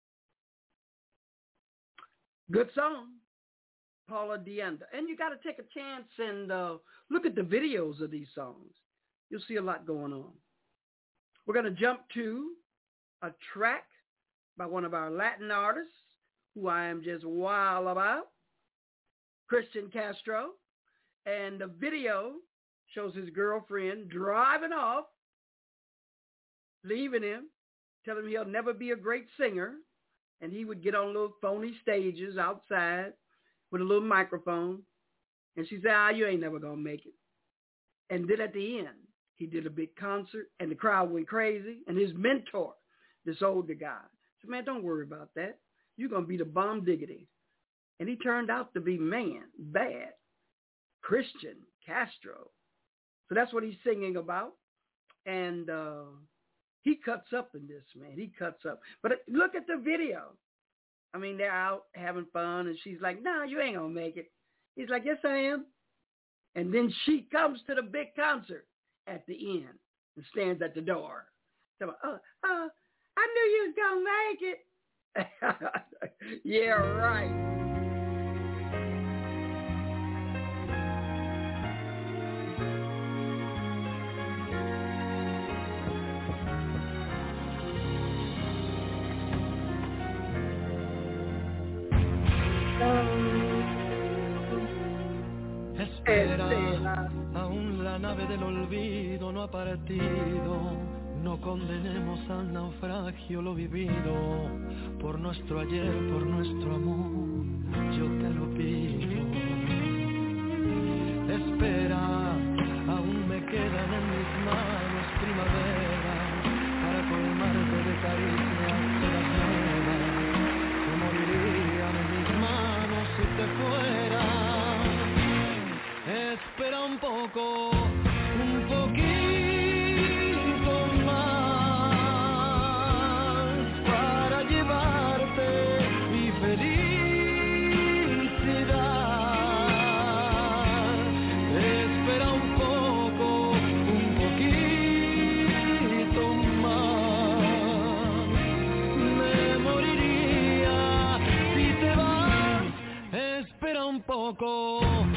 Good song, Paula Deanda. And you got to take a chance and look at the videos of these songs. You'll see a lot going on. We're going to jump to a track by one of our Latin artists who I am just wild about, Christian Castro. And the video shows his girlfriend driving off, leaving him, telling him he'll never be a great singer. And he would get on little phony stages outside with a little microphone. And she said, you ain't never going to make it. And then at the end, he did a big concert, and the crowd went crazy. And his mentor, this older guy, said, man, don't worry about that. You're going to be the bomb diggity. And he turned out to be, bad. Christian Castro. So that's what he's singing about. And he cuts up in this, man. He cuts up. But look at the video. I mean, they're out having fun, and she's like, no, you ain't going to make it. He's like, yes, I am. And then she comes to the big concert at the end and stands at the door. So, I knew you was going to make it. Yeah, right. Espera, aún la nave del olvido no ha partido. No condenemos al naufragio lo vivido. Por nuestro ayer, por nuestro amor, yo te lo pido. Espera, aún me quedan en mis manos primavera para colmarte de caricias todas nuevas. Que morirían en mis manos si te fuera. Espera un poco, un poquito más para llevarte mi felicidad. Espera un poco, un poquito más. Me moriría si te vas. Espera un poco.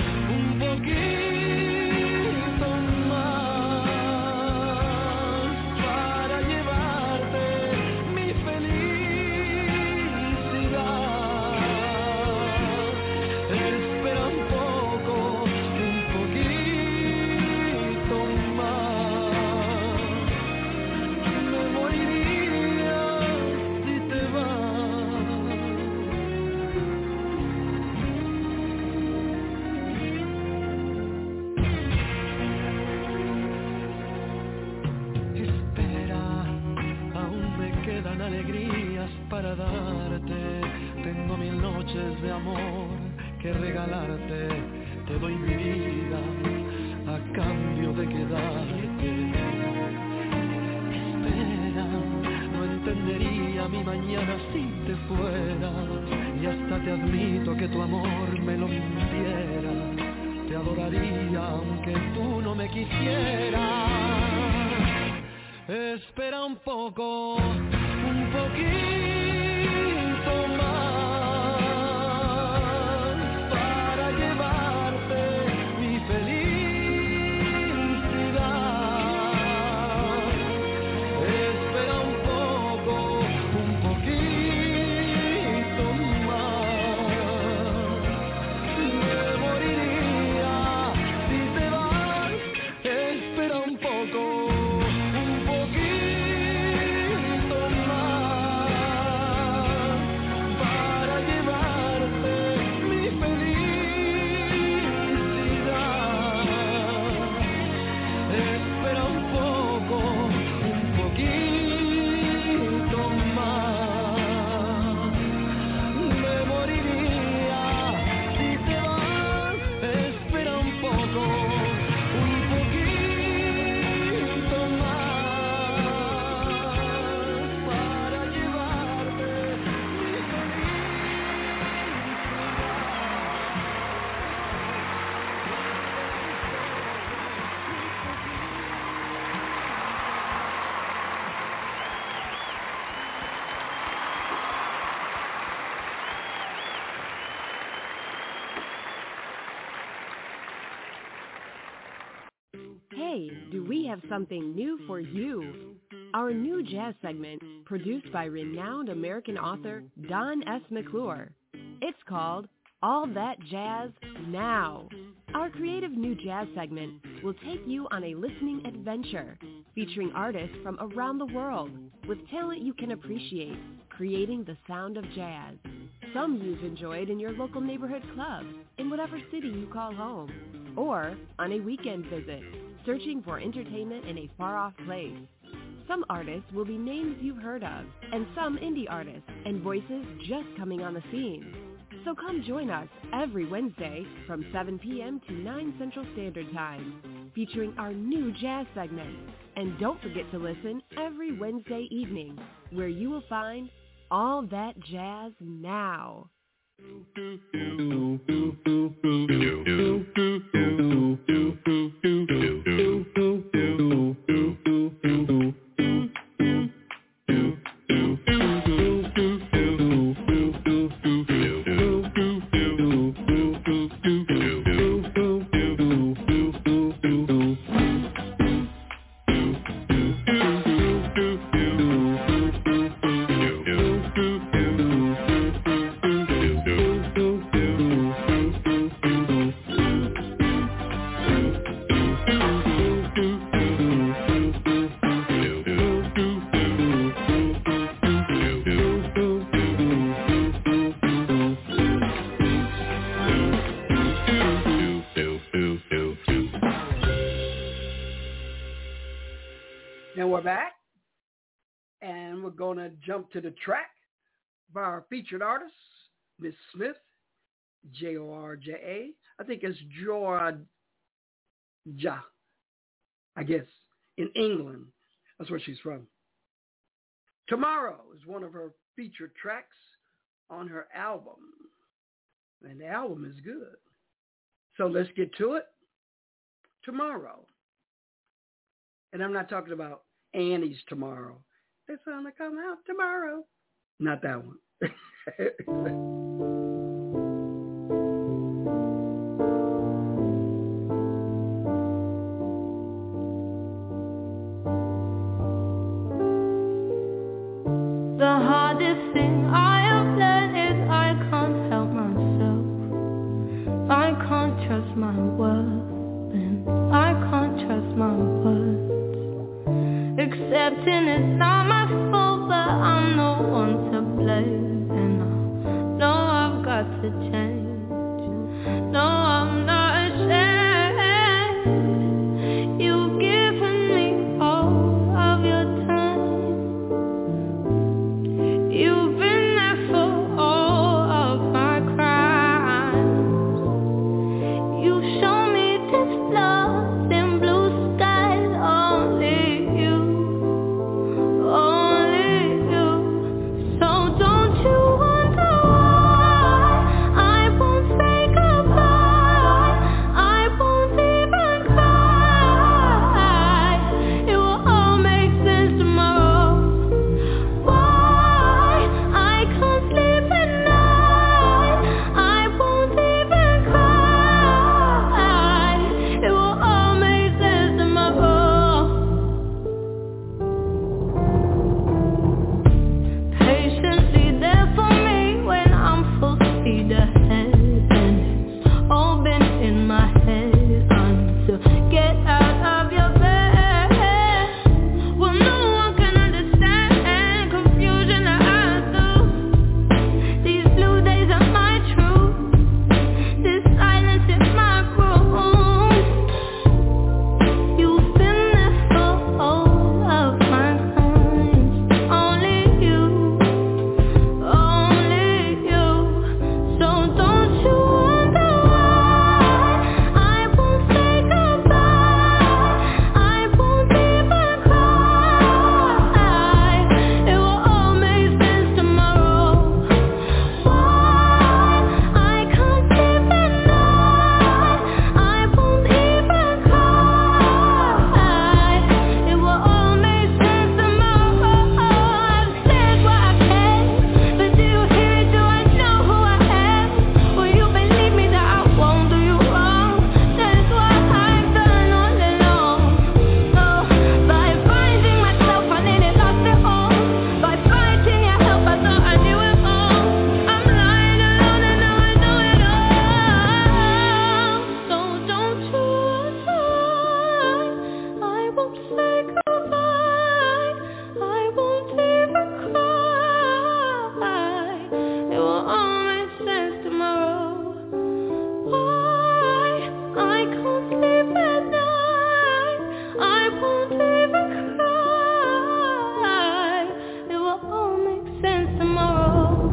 Para darte, tengo 1000 noches de amor que regalarte, te doy mi vida a cambio de quedarte. Espera, no entendería mi mañana si te fueras, y hasta te admito que tu amor me lo mintiera. Te adoraría aunque tú no me quisieras. Espera un poco, un poquito más para llevarte mi felicidad. Espera un poco, un poquito más. Me moriría si te vas. Espera un poco. Un poquito más. Hey, do we have something new for you? Our new jazz segment, produced by renowned American author Don S. McClure. It's called All That Jazz Now. Our creative new jazz segment will take you on a listening adventure, featuring artists from around the world with talent you can appreciate, creating the sound of jazz. Some you've enjoyed in your local neighborhood club, in whatever city you call home, or on a weekend visit, searching for entertainment in a far-off place. Some artists will be names you've heard of, and some indie artists and voices just coming on the scene. So come join us every Wednesday from 7 p.m. to 9 Central Standard Time, featuring our new jazz segment. And don't forget to listen every Wednesday evening, where you will find All That Jazz Now. Jump to the track by our featured artist, Miss Smith, Jorja. I think it's Jorja, I guess, in England. That's where she's from. Tomorrow is one of her featured tracks on her album. And the album is good. So let's get to it. Tomorrow. And I'm not talking about Annie's Tomorrow. It's gonna come out tomorrow. Not that one. The hardest thing I have learned is I can't help myself. I can't trust my words, and I can't trust my words. Accepting it's not my fault, but I'm no one to blame. And I know I've got to change. No, I'm not ashamed. You've given me all of your time. You've been sense tomorrow.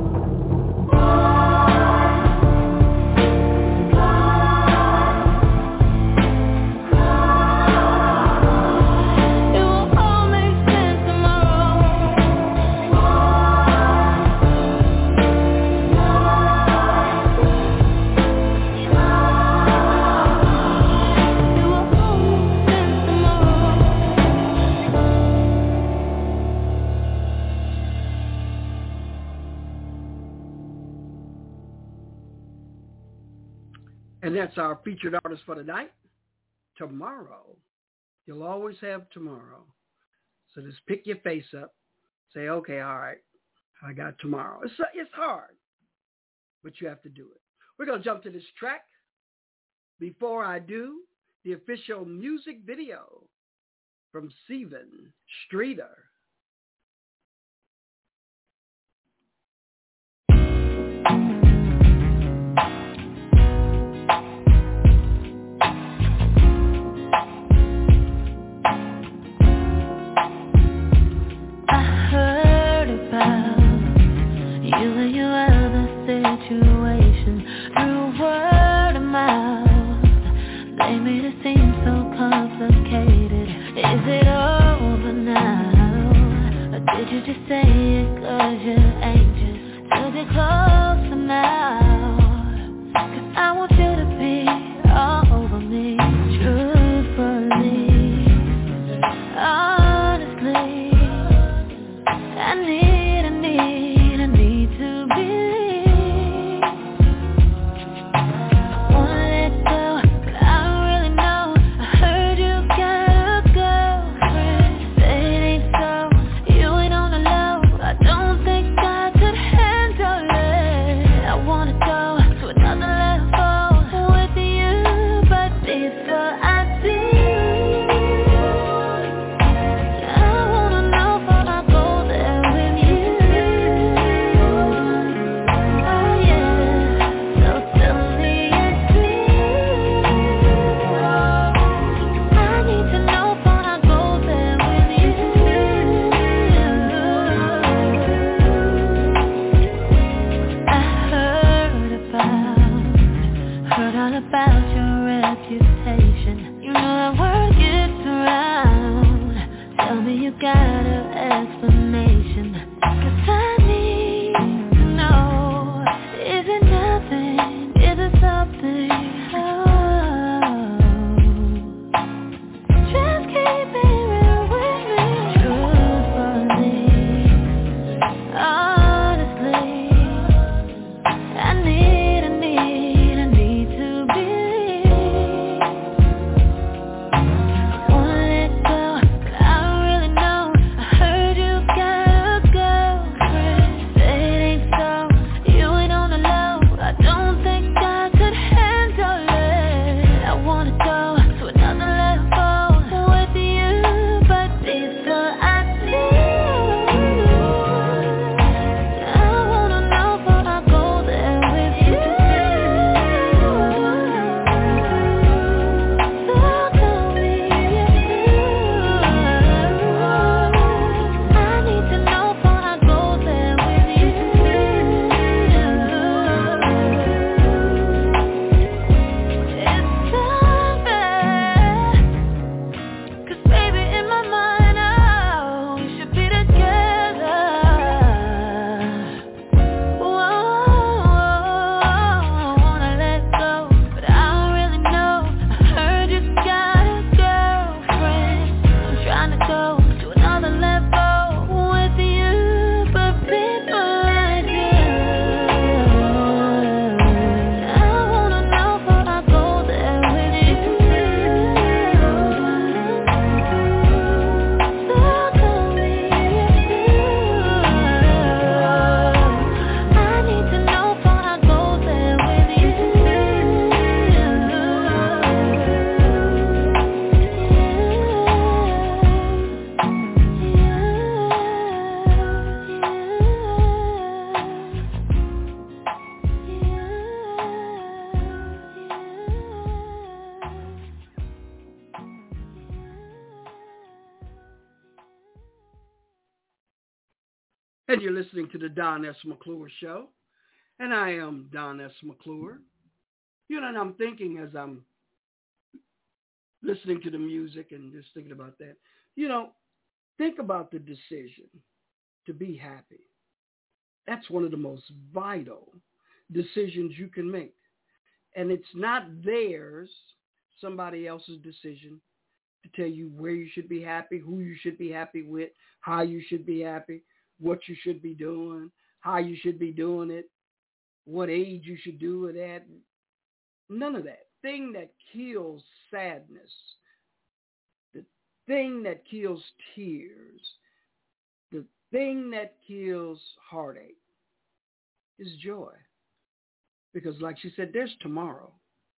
And that's our featured artist for tonight, Tomorrow. You'll always have tomorrow. So just pick your face up. Say, okay, all right, I got tomorrow. It's hard, but you have to do it. We're going to jump to this track. Before I do, the official music video from Steven Streeter. You and your other situation through word of mouth. They made it seem so complicated. Is it over now? Or did you just say it 'cause you're anxious to get closer now? 'Cause I want you to be all over me, truthfully, honestly. I need to believe. Wanna let go, but I don't really know. I heard you got a girlfriend. Say it ain't so, you ain't on the low. I don't think I could handle it. I wanna And you're listening to the Don S. McClure Show. And I am Don S. McClure. You know, and I'm thinking as I'm listening to the music and just thinking about that, you know, think about the decision to be happy. That's one of the most vital decisions you can make. And it's not theirs, somebody else's decision, to tell you where you should be happy, who you should be happy with, how you should be happy, what you should be doing, how you should be doing it, what age you should do it at. None of that. Thing that kills sadness, the thing that kills tears, the thing that kills heartache is joy. Because like she said, there's tomorrow.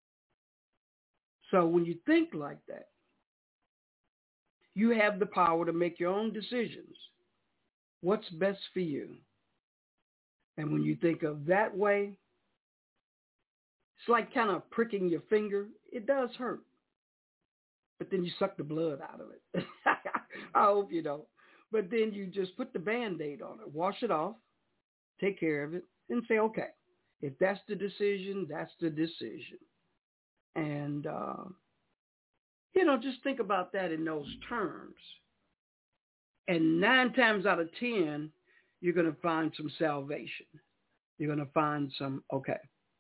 So when you think like that, you have the power to make your own decisions. What's best for you? And when you think of that way, it's like kind of pricking your finger. It does hurt. But then you suck the blood out of it. I hope you don't. But then you just put the Band-Aid on it, wash it off, take care of it, and say, okay, if that's the decision, that's the decision. And, you know, just think about that in those terms. And 9 times out of 10, you're going to find some salvation. You're going to find some, okay,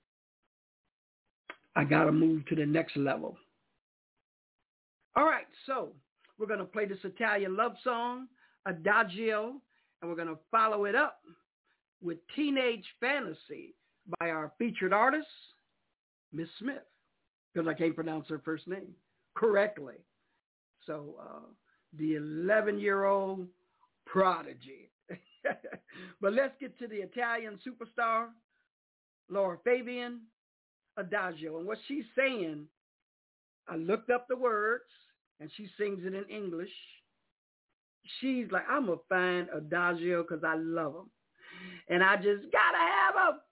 I got to move to the next level. All right, so we're going to play this Italian love song, Adagio, and we're going to follow it up with Teenage Fantasy by our featured artist, Miss Smith, because I can't pronounce her first name correctly. So the 11-year-old prodigy. But let's get to the Italian superstar, Laura Fabian, Adagio. And what she's saying, I looked up the words, and she sings it in English. She's like, I'm going to find Adagio because I love him. And I just got to have him.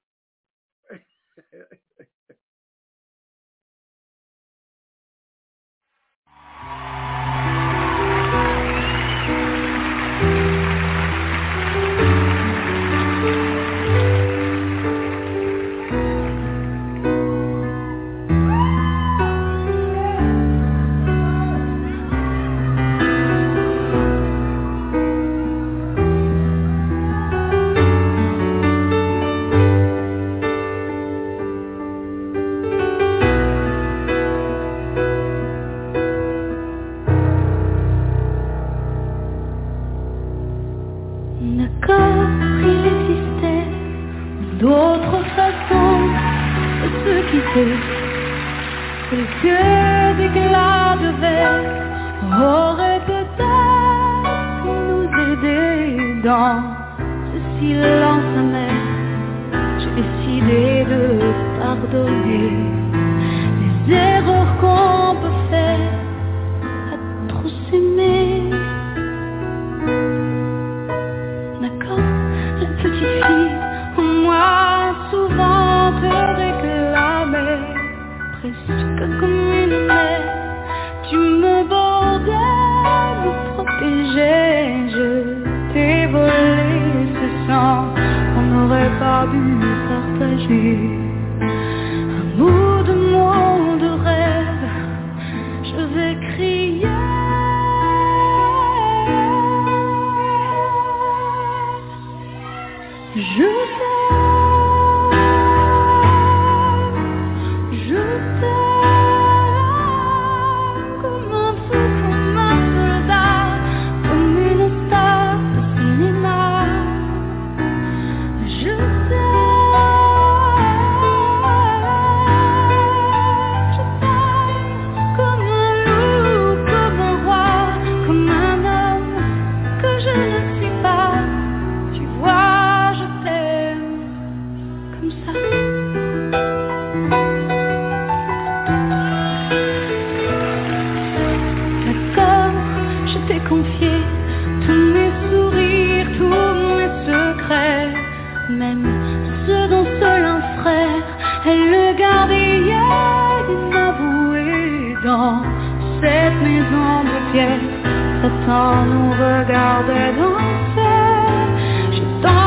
Quelques éclats de verre auraient peut-être nous aidé dans ce silence amer. J'ai décidé de pardonner les erreurs qu'on peut faire à trop s'aimer. D'accord, la petite fille en moi souvent te réclamait. Presque comme une mère, tu me bordais, me protégeais, je t'ai volé ce sang qu'on n'aurait pas dû partager. Un bout de monde de rêve, je vais crier. Je Satan nous regardait danser. J'ai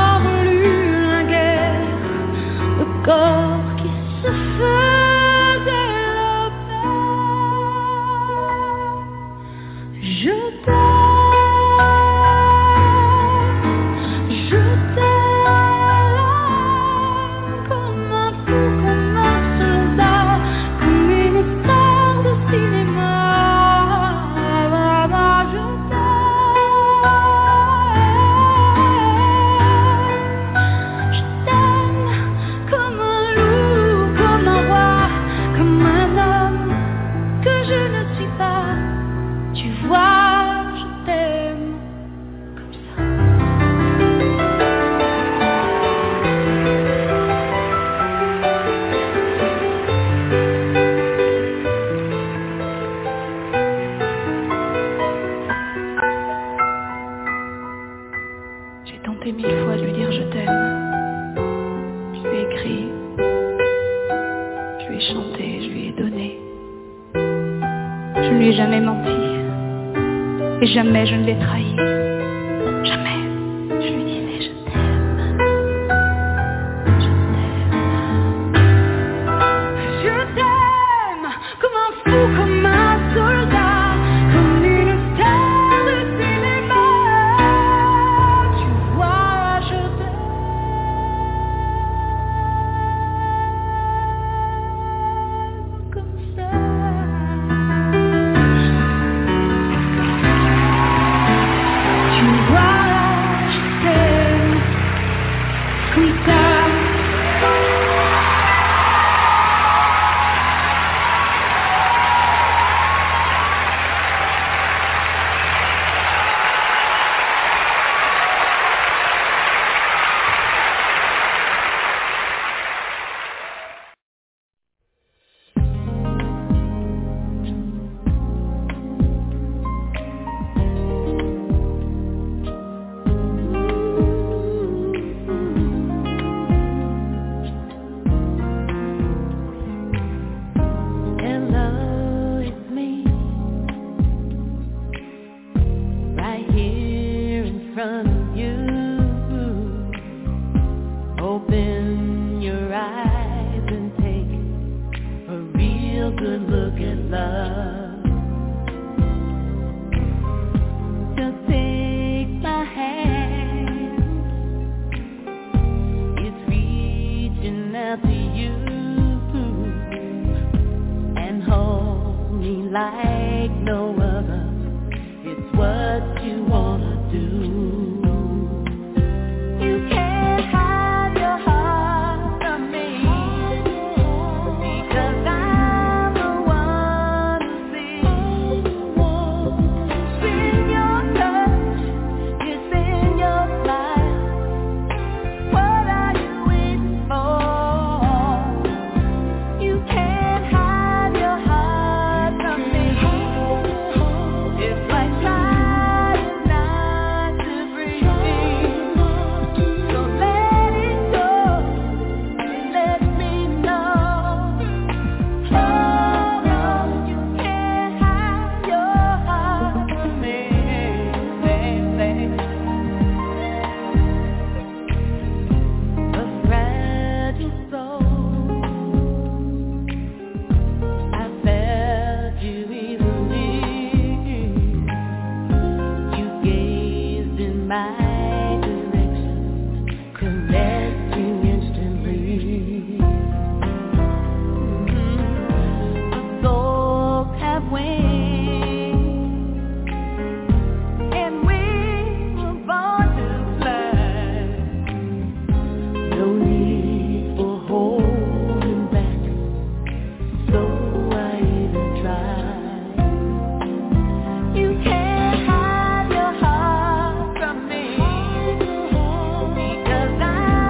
je t'aime. Je lui ai écrit, je lui ai chanté, je lui ai donné. Je ne lui ai jamais menti. Et jamais je ne l'ai trahi. Jamais. Je lui disais je t'aime. Je t'aime comme un fou, comme un soldat, comme une star de cinéma. Tu vois, je t'aime comme ça. Tu vois, je t'aime comme ça. Hello, it's me, right here in front of you. Open your eyes and take a real good look at love. Just take my hand, it's reaching out to you, and hold me like no other. It's what you wanna do. You can't hide your heart from me, because I'm the one who sees. It's in your touch, it's in your smile. What are you waiting for? You can't hide your heart from me. It's like trying not to breathe. So let it go and let me know. Oh, no, you can't hide your heart from me. A fragile soul, I felt you easily. You gazed in my direction, connecting instantly. The souls have wings, and we were born to fly. No need for holding back, so I even tried. You can't hide your heart from me, because I'm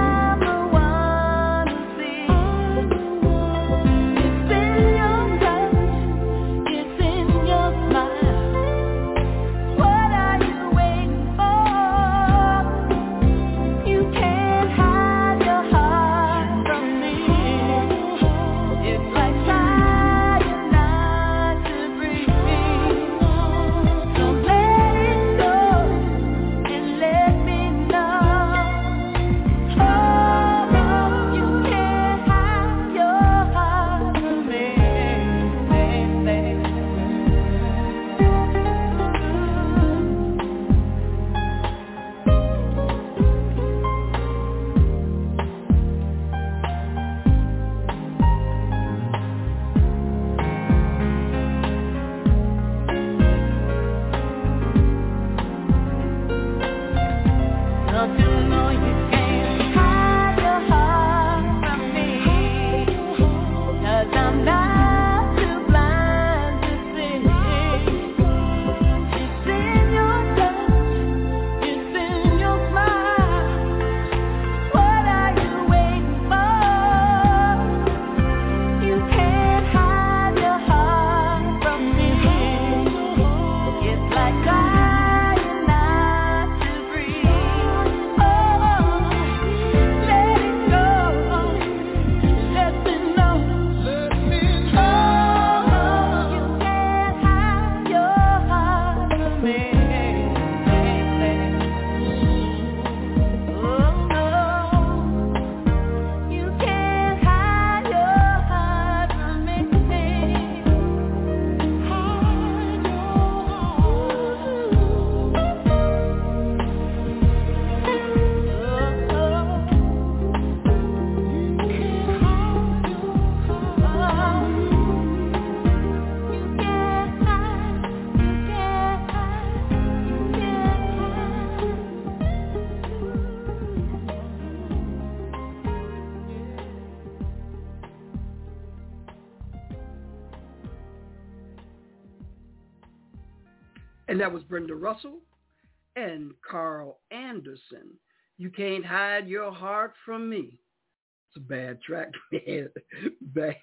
And that was Brenda Russell and Carl Anderson. You Can't Hide Your Heart From Me. It's a bad track, man. Bad.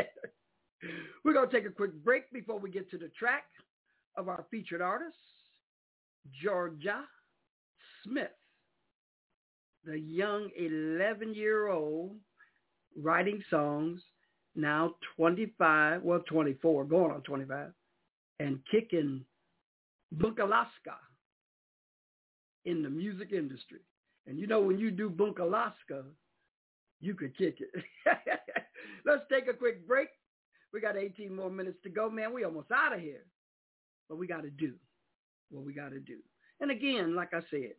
We're going to take a quick break before we get to the track of our featured artist, Georgia Smith, the young 11-year-old writing songs, now 24, going on 25, and kicking Bunkalaska in the music industry. And you know, when you do Bunkalaska, you could kick it. Let's take a quick break. We got 18 more minutes to go, man. We almost out of here. But we got to do what we got to do. And again, like I said,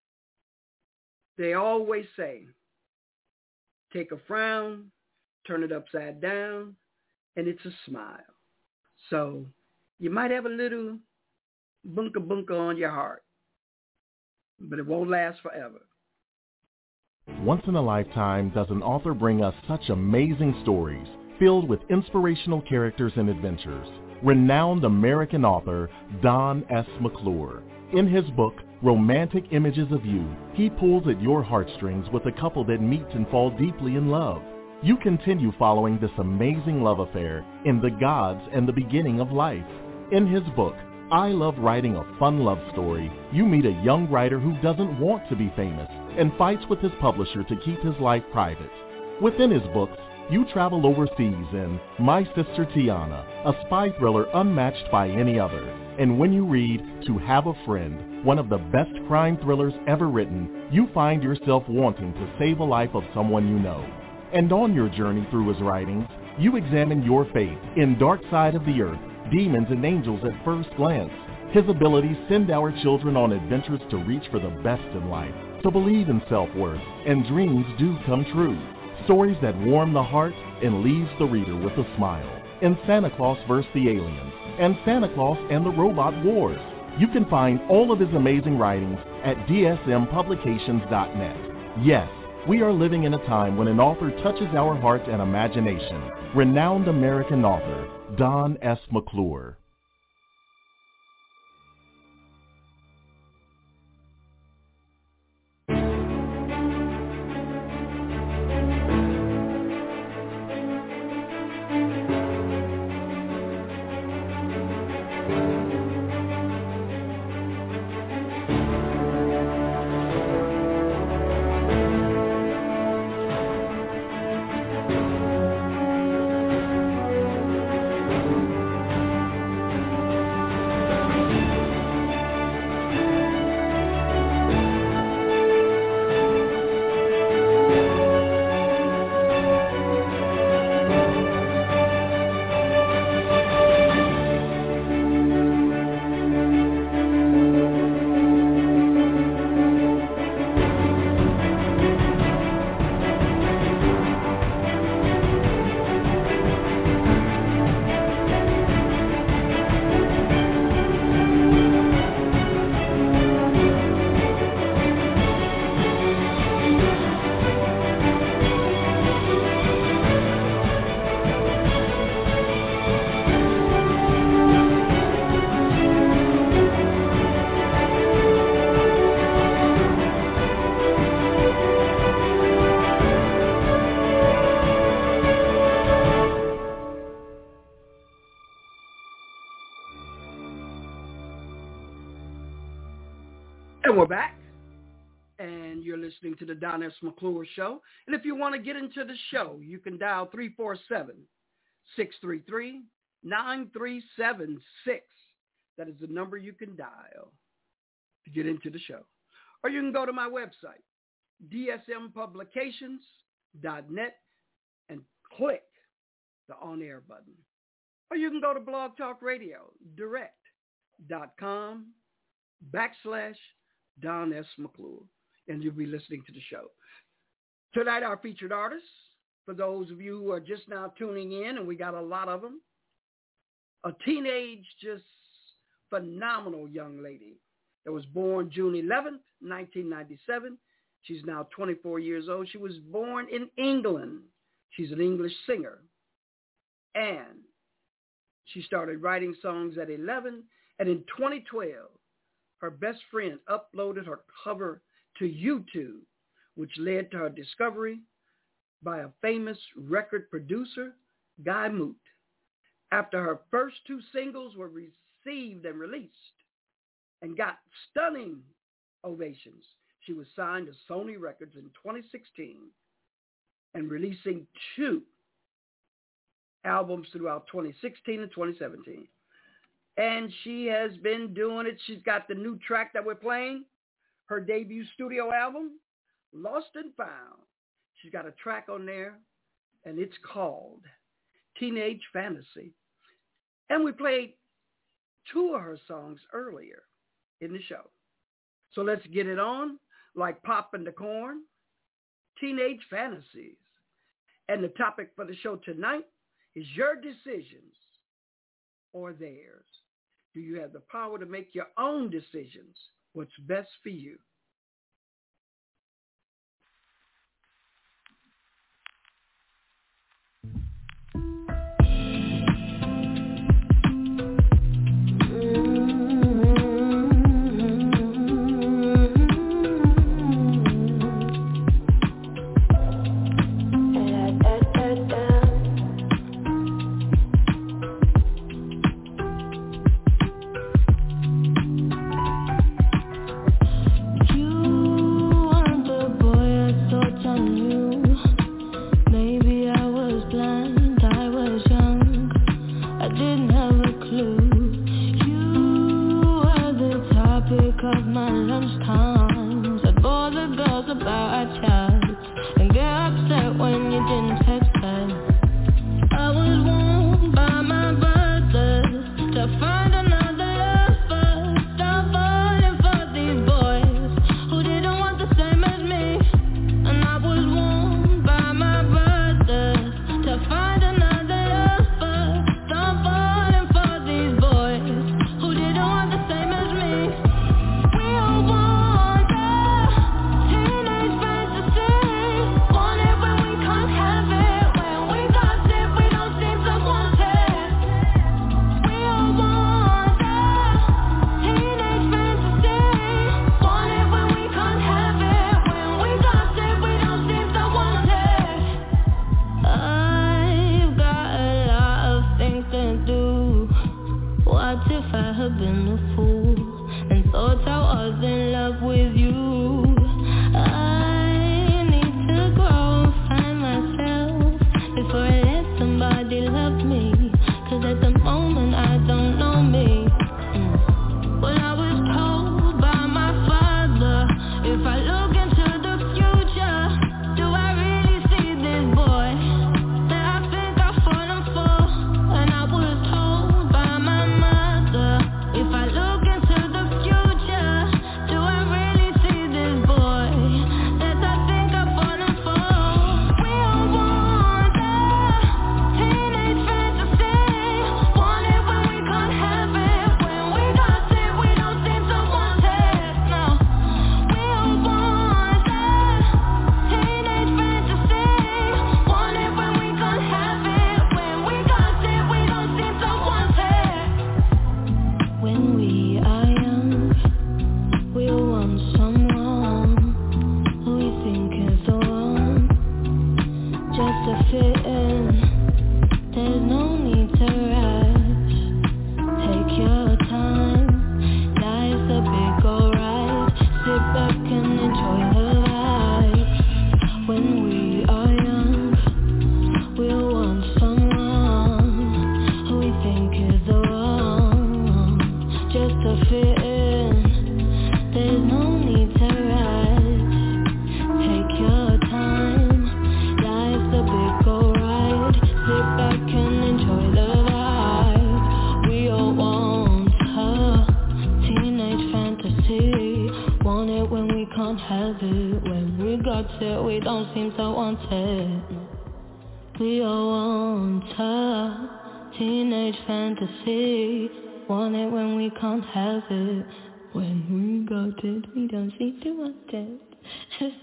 they always say, take a frown, turn it upside down, and it's a smile. So you might have a little bunka on your heart, but it won't last forever. Once in a lifetime does an author bring us such amazing stories filled with inspirational characters and adventures. Renowned American author Don S. McClure. In his book, Romantic Images of You, he pulls at your heartstrings with a couple that meet and fall deeply in love. You continue following this amazing love affair in The Gods and the Beginning of Life. In his book, I Love Writing a Fun Love Story, you meet a young writer who doesn't want to be famous and fights with his publisher to keep his life private. Within his books, you travel overseas in My Sister Tiana, a spy thriller unmatched by any other. And when you read To Have a Friend, one of the best crime thrillers ever written, you find yourself wanting to save a life of someone you know. And on your journey through his writings, you examine your fate in Dark Side of the Earth, Demons and Angels at First Glance. His abilities send our children on adventures to reach for the best in life, to believe in self-worth, and dreams do come true. Stories that warm the heart and leaves the reader with a smile. In Santa Claus vs. the Aliens and Santa Claus and the Robot Wars. You can find all of his amazing writings at dsmpublications.net. Yes, we are living in a time when an author touches our heart and imagination. Renowned American author Don S. McClure. And we're back, and you're listening to the Don S. McClure Show. And if you want to get into the show, you can dial 347-633-9376. That is the number you can dial to get into the show. Or you can go to my website, dsmpublications.net, and click the on-air button. Or you can go to Blog Talk Radio, direct.com/Don S. McClure, and you'll be listening to the show. Tonight, our featured artist, for those of you who are just now tuning in, and we got a lot of them, a teenage, just phenomenal young lady that was born June 11th, 1997. She's now 24 years old. She was born in England. She's an English singer. And she started writing songs at 11, And in 2012, her best friend uploaded her cover to YouTube, which led to her discovery by a famous record producer, Guy Moot. After her first two singles were received and released and got stunning ovations, she was signed to Sony Records in 2016 and releasing 2 albums throughout 2016 and 2017. And she has been doing it. She's got the new track that we're playing, her debut studio album, Lost and Found. She's got a track on there, and it's called Teenage Fantasy. And we played 2 of her songs earlier in the show. So let's get it on, like popping the corn, Teenage Fantasies. And the topic for the show tonight is your decisions or theirs. Do you have the power to make your own decisions? What's best for you?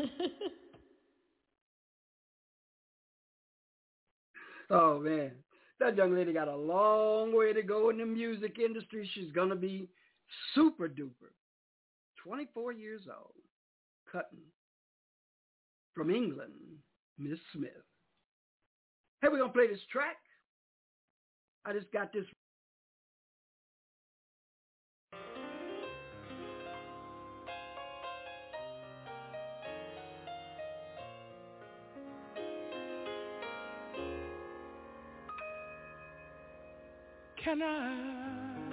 Oh, man. That young lady got a long way to go in the music industry. She's going to be super duper. 24 years old. Cutting. From England, Miss Smith. Hey, we're going to play this track. I just got this. Can I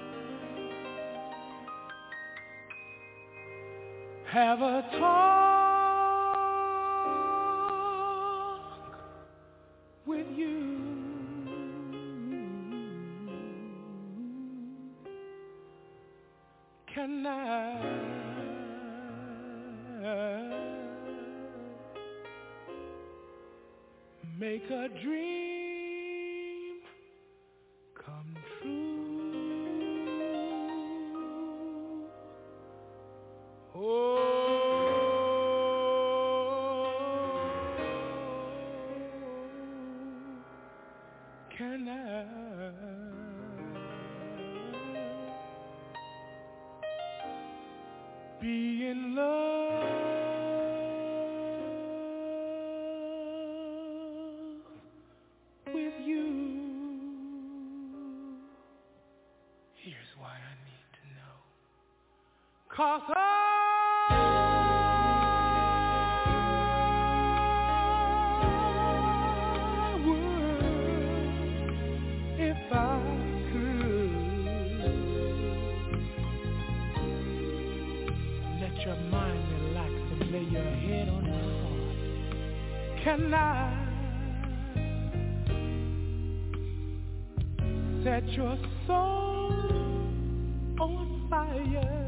have a talk with you? Can I make a dream come true? Oh, can I be in love with you? Here's why I need to know. 'Cause I would if I could let your mind relax and lay your head on my heart. Can I set your soul on fire?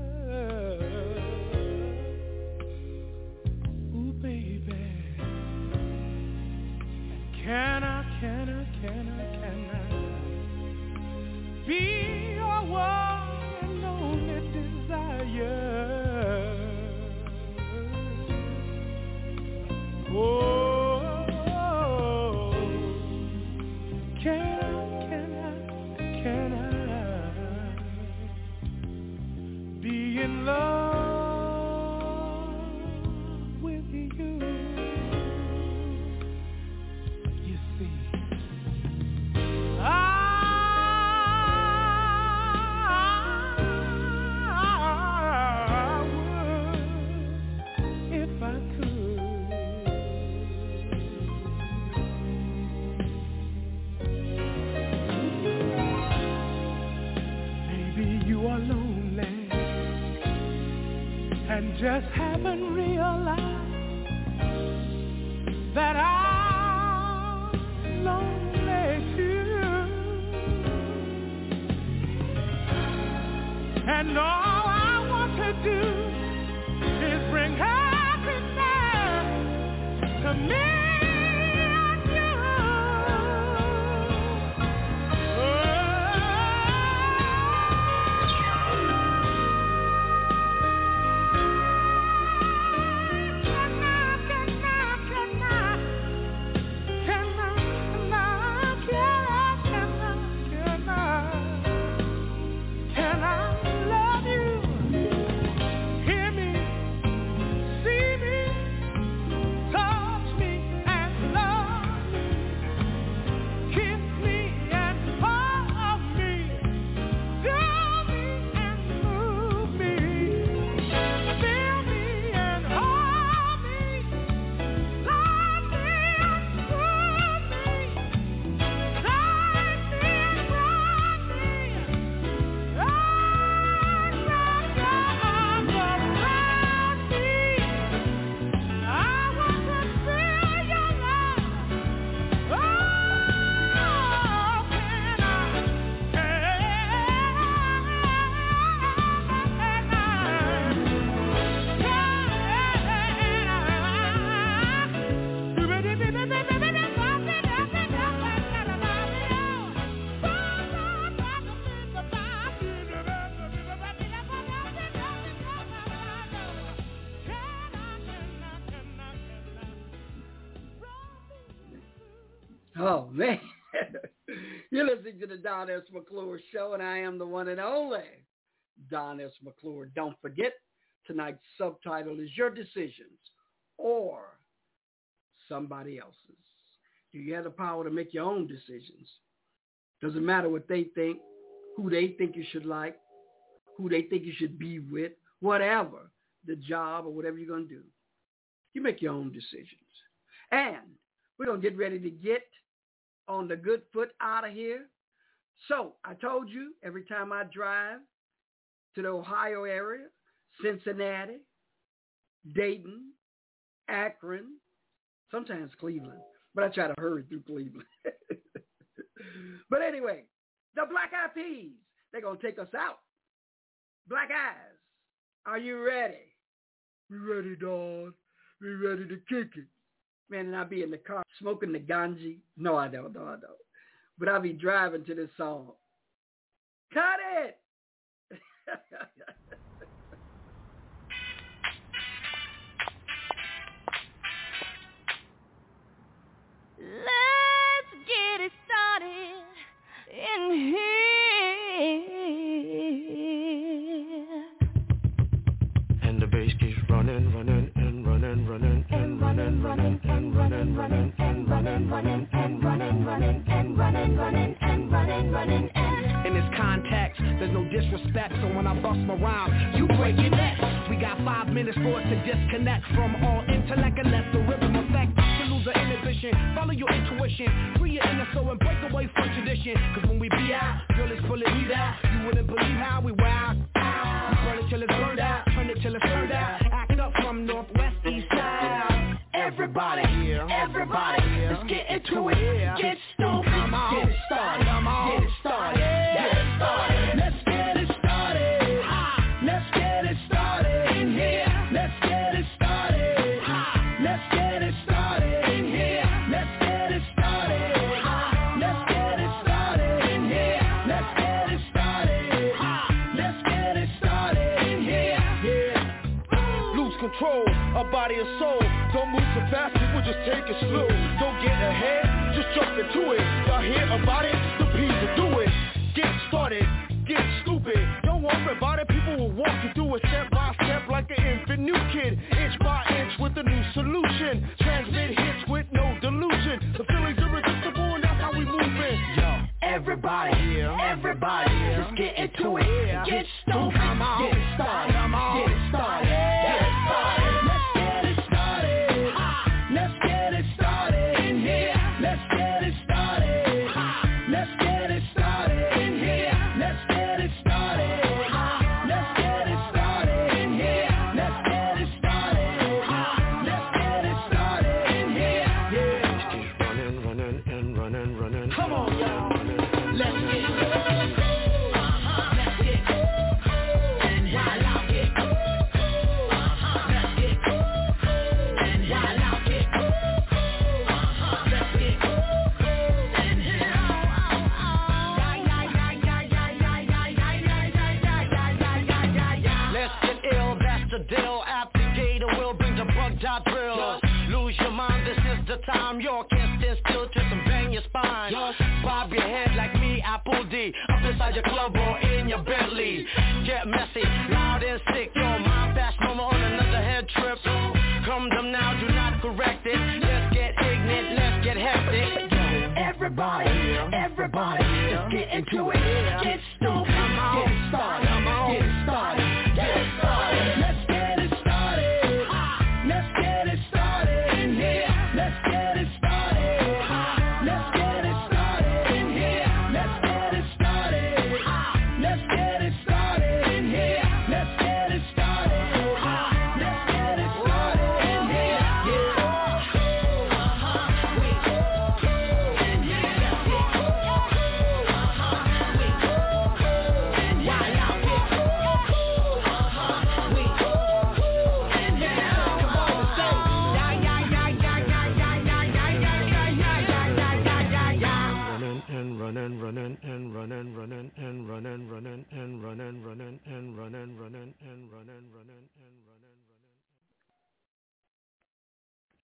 Ooh, baby. And can I be your one and only desire? Oh, can I be in love with you? You see, I would if I could. Maybe you are lonely and just haven't realized that I'm lonely too. And all I want to do is bring happiness to me and you. Can I love you? Hear me, see me, touch me and love me, kiss me and hug me, do me and move me, feel me and hold me, love me and prove me, guide me and run me. Oh, man. You're listening to the Don S. McClure Show, and I am the one and only Don S. McClure. Don't forget, tonight's subtitle is Your Decisions or Somebody Else's. Do you have the power to make your own decisions? Doesn't matter what they think, who they think you should like, who they think you should be with, whatever, the job or whatever you're going to do. You make your own decisions. And we're going to get ready to get on the good foot out of here. So I told you, every time I drive to the Ohio area, Cincinnati, Dayton, Akron, sometimes Cleveland, but I try to hurry through Cleveland. But anyway, the Black Eyed Peas, they're going to take us out. Black Eyes, are you ready? We ready, Don. We ready to kick it. Man, and I'll be in the car smoking the ganji. No, I don't. But I'll be driving to this song. Cut it! Let's get it started in here. And the bass keeps running, running, and running, running, and running, running, and running, running, and running, running, and running, running, and running, running, and running, running, and in this context, there's no disrespect, so when I bust my rhyme, you break your neck. We got 5 minutes for it to disconnect from all intellect and let the rhythm affect. To lose the inhibition, follow your intuition, free your inner soul and break away from tradition. Cause when we be out, girl, it's pulling me out. You wouldn't believe how we wild out. We burn it till it's burned out, turn it till it's turned out. Act up from northwest, east side. Everybody, let's get into it. Get stoked, get it started, get it started. Let's get it started. Let's get it started in here. Let's get it started. Let's get it started in here. Let's get it started. Let's get it started in here. Let's get it started. Let's get it started in here. Yeah. Lose control, a body and soul. Don't move so fast, people just take it slow. Don't get ahead, just jump into it. Y'all hear about it? The people do it. Get started, get stupid. Don't worry about it, people will walk you through it step by step like an infant new kid. Inch by inch with a new solution. Transmit hits with no delusion. The feeling's irresistible and that's how we move in. Yo, everybody, let's get into it. Get stoked, get it started, get it started, get it started. Let's get it started. Let's get it started in here. Let's get it started. Let's get it started in here. Let's get it started. Let's get it started in here. Let's get it started. Let's get it started in here. Yeah. keeps running, running, and running, running. Come on, y'all. Let's get it. Lose your mind, this is the time. You can't stand still, twist and bang your spine. Bob your head like me, Apple D. Up inside your club or in your Bentley. Get messy, loud and sick. Your mind fast, mama on another head trip. Come them now, do not correct it. Let's get ignorant, let's get hectic. Everybody, let's get into it. Get stoked, get it started.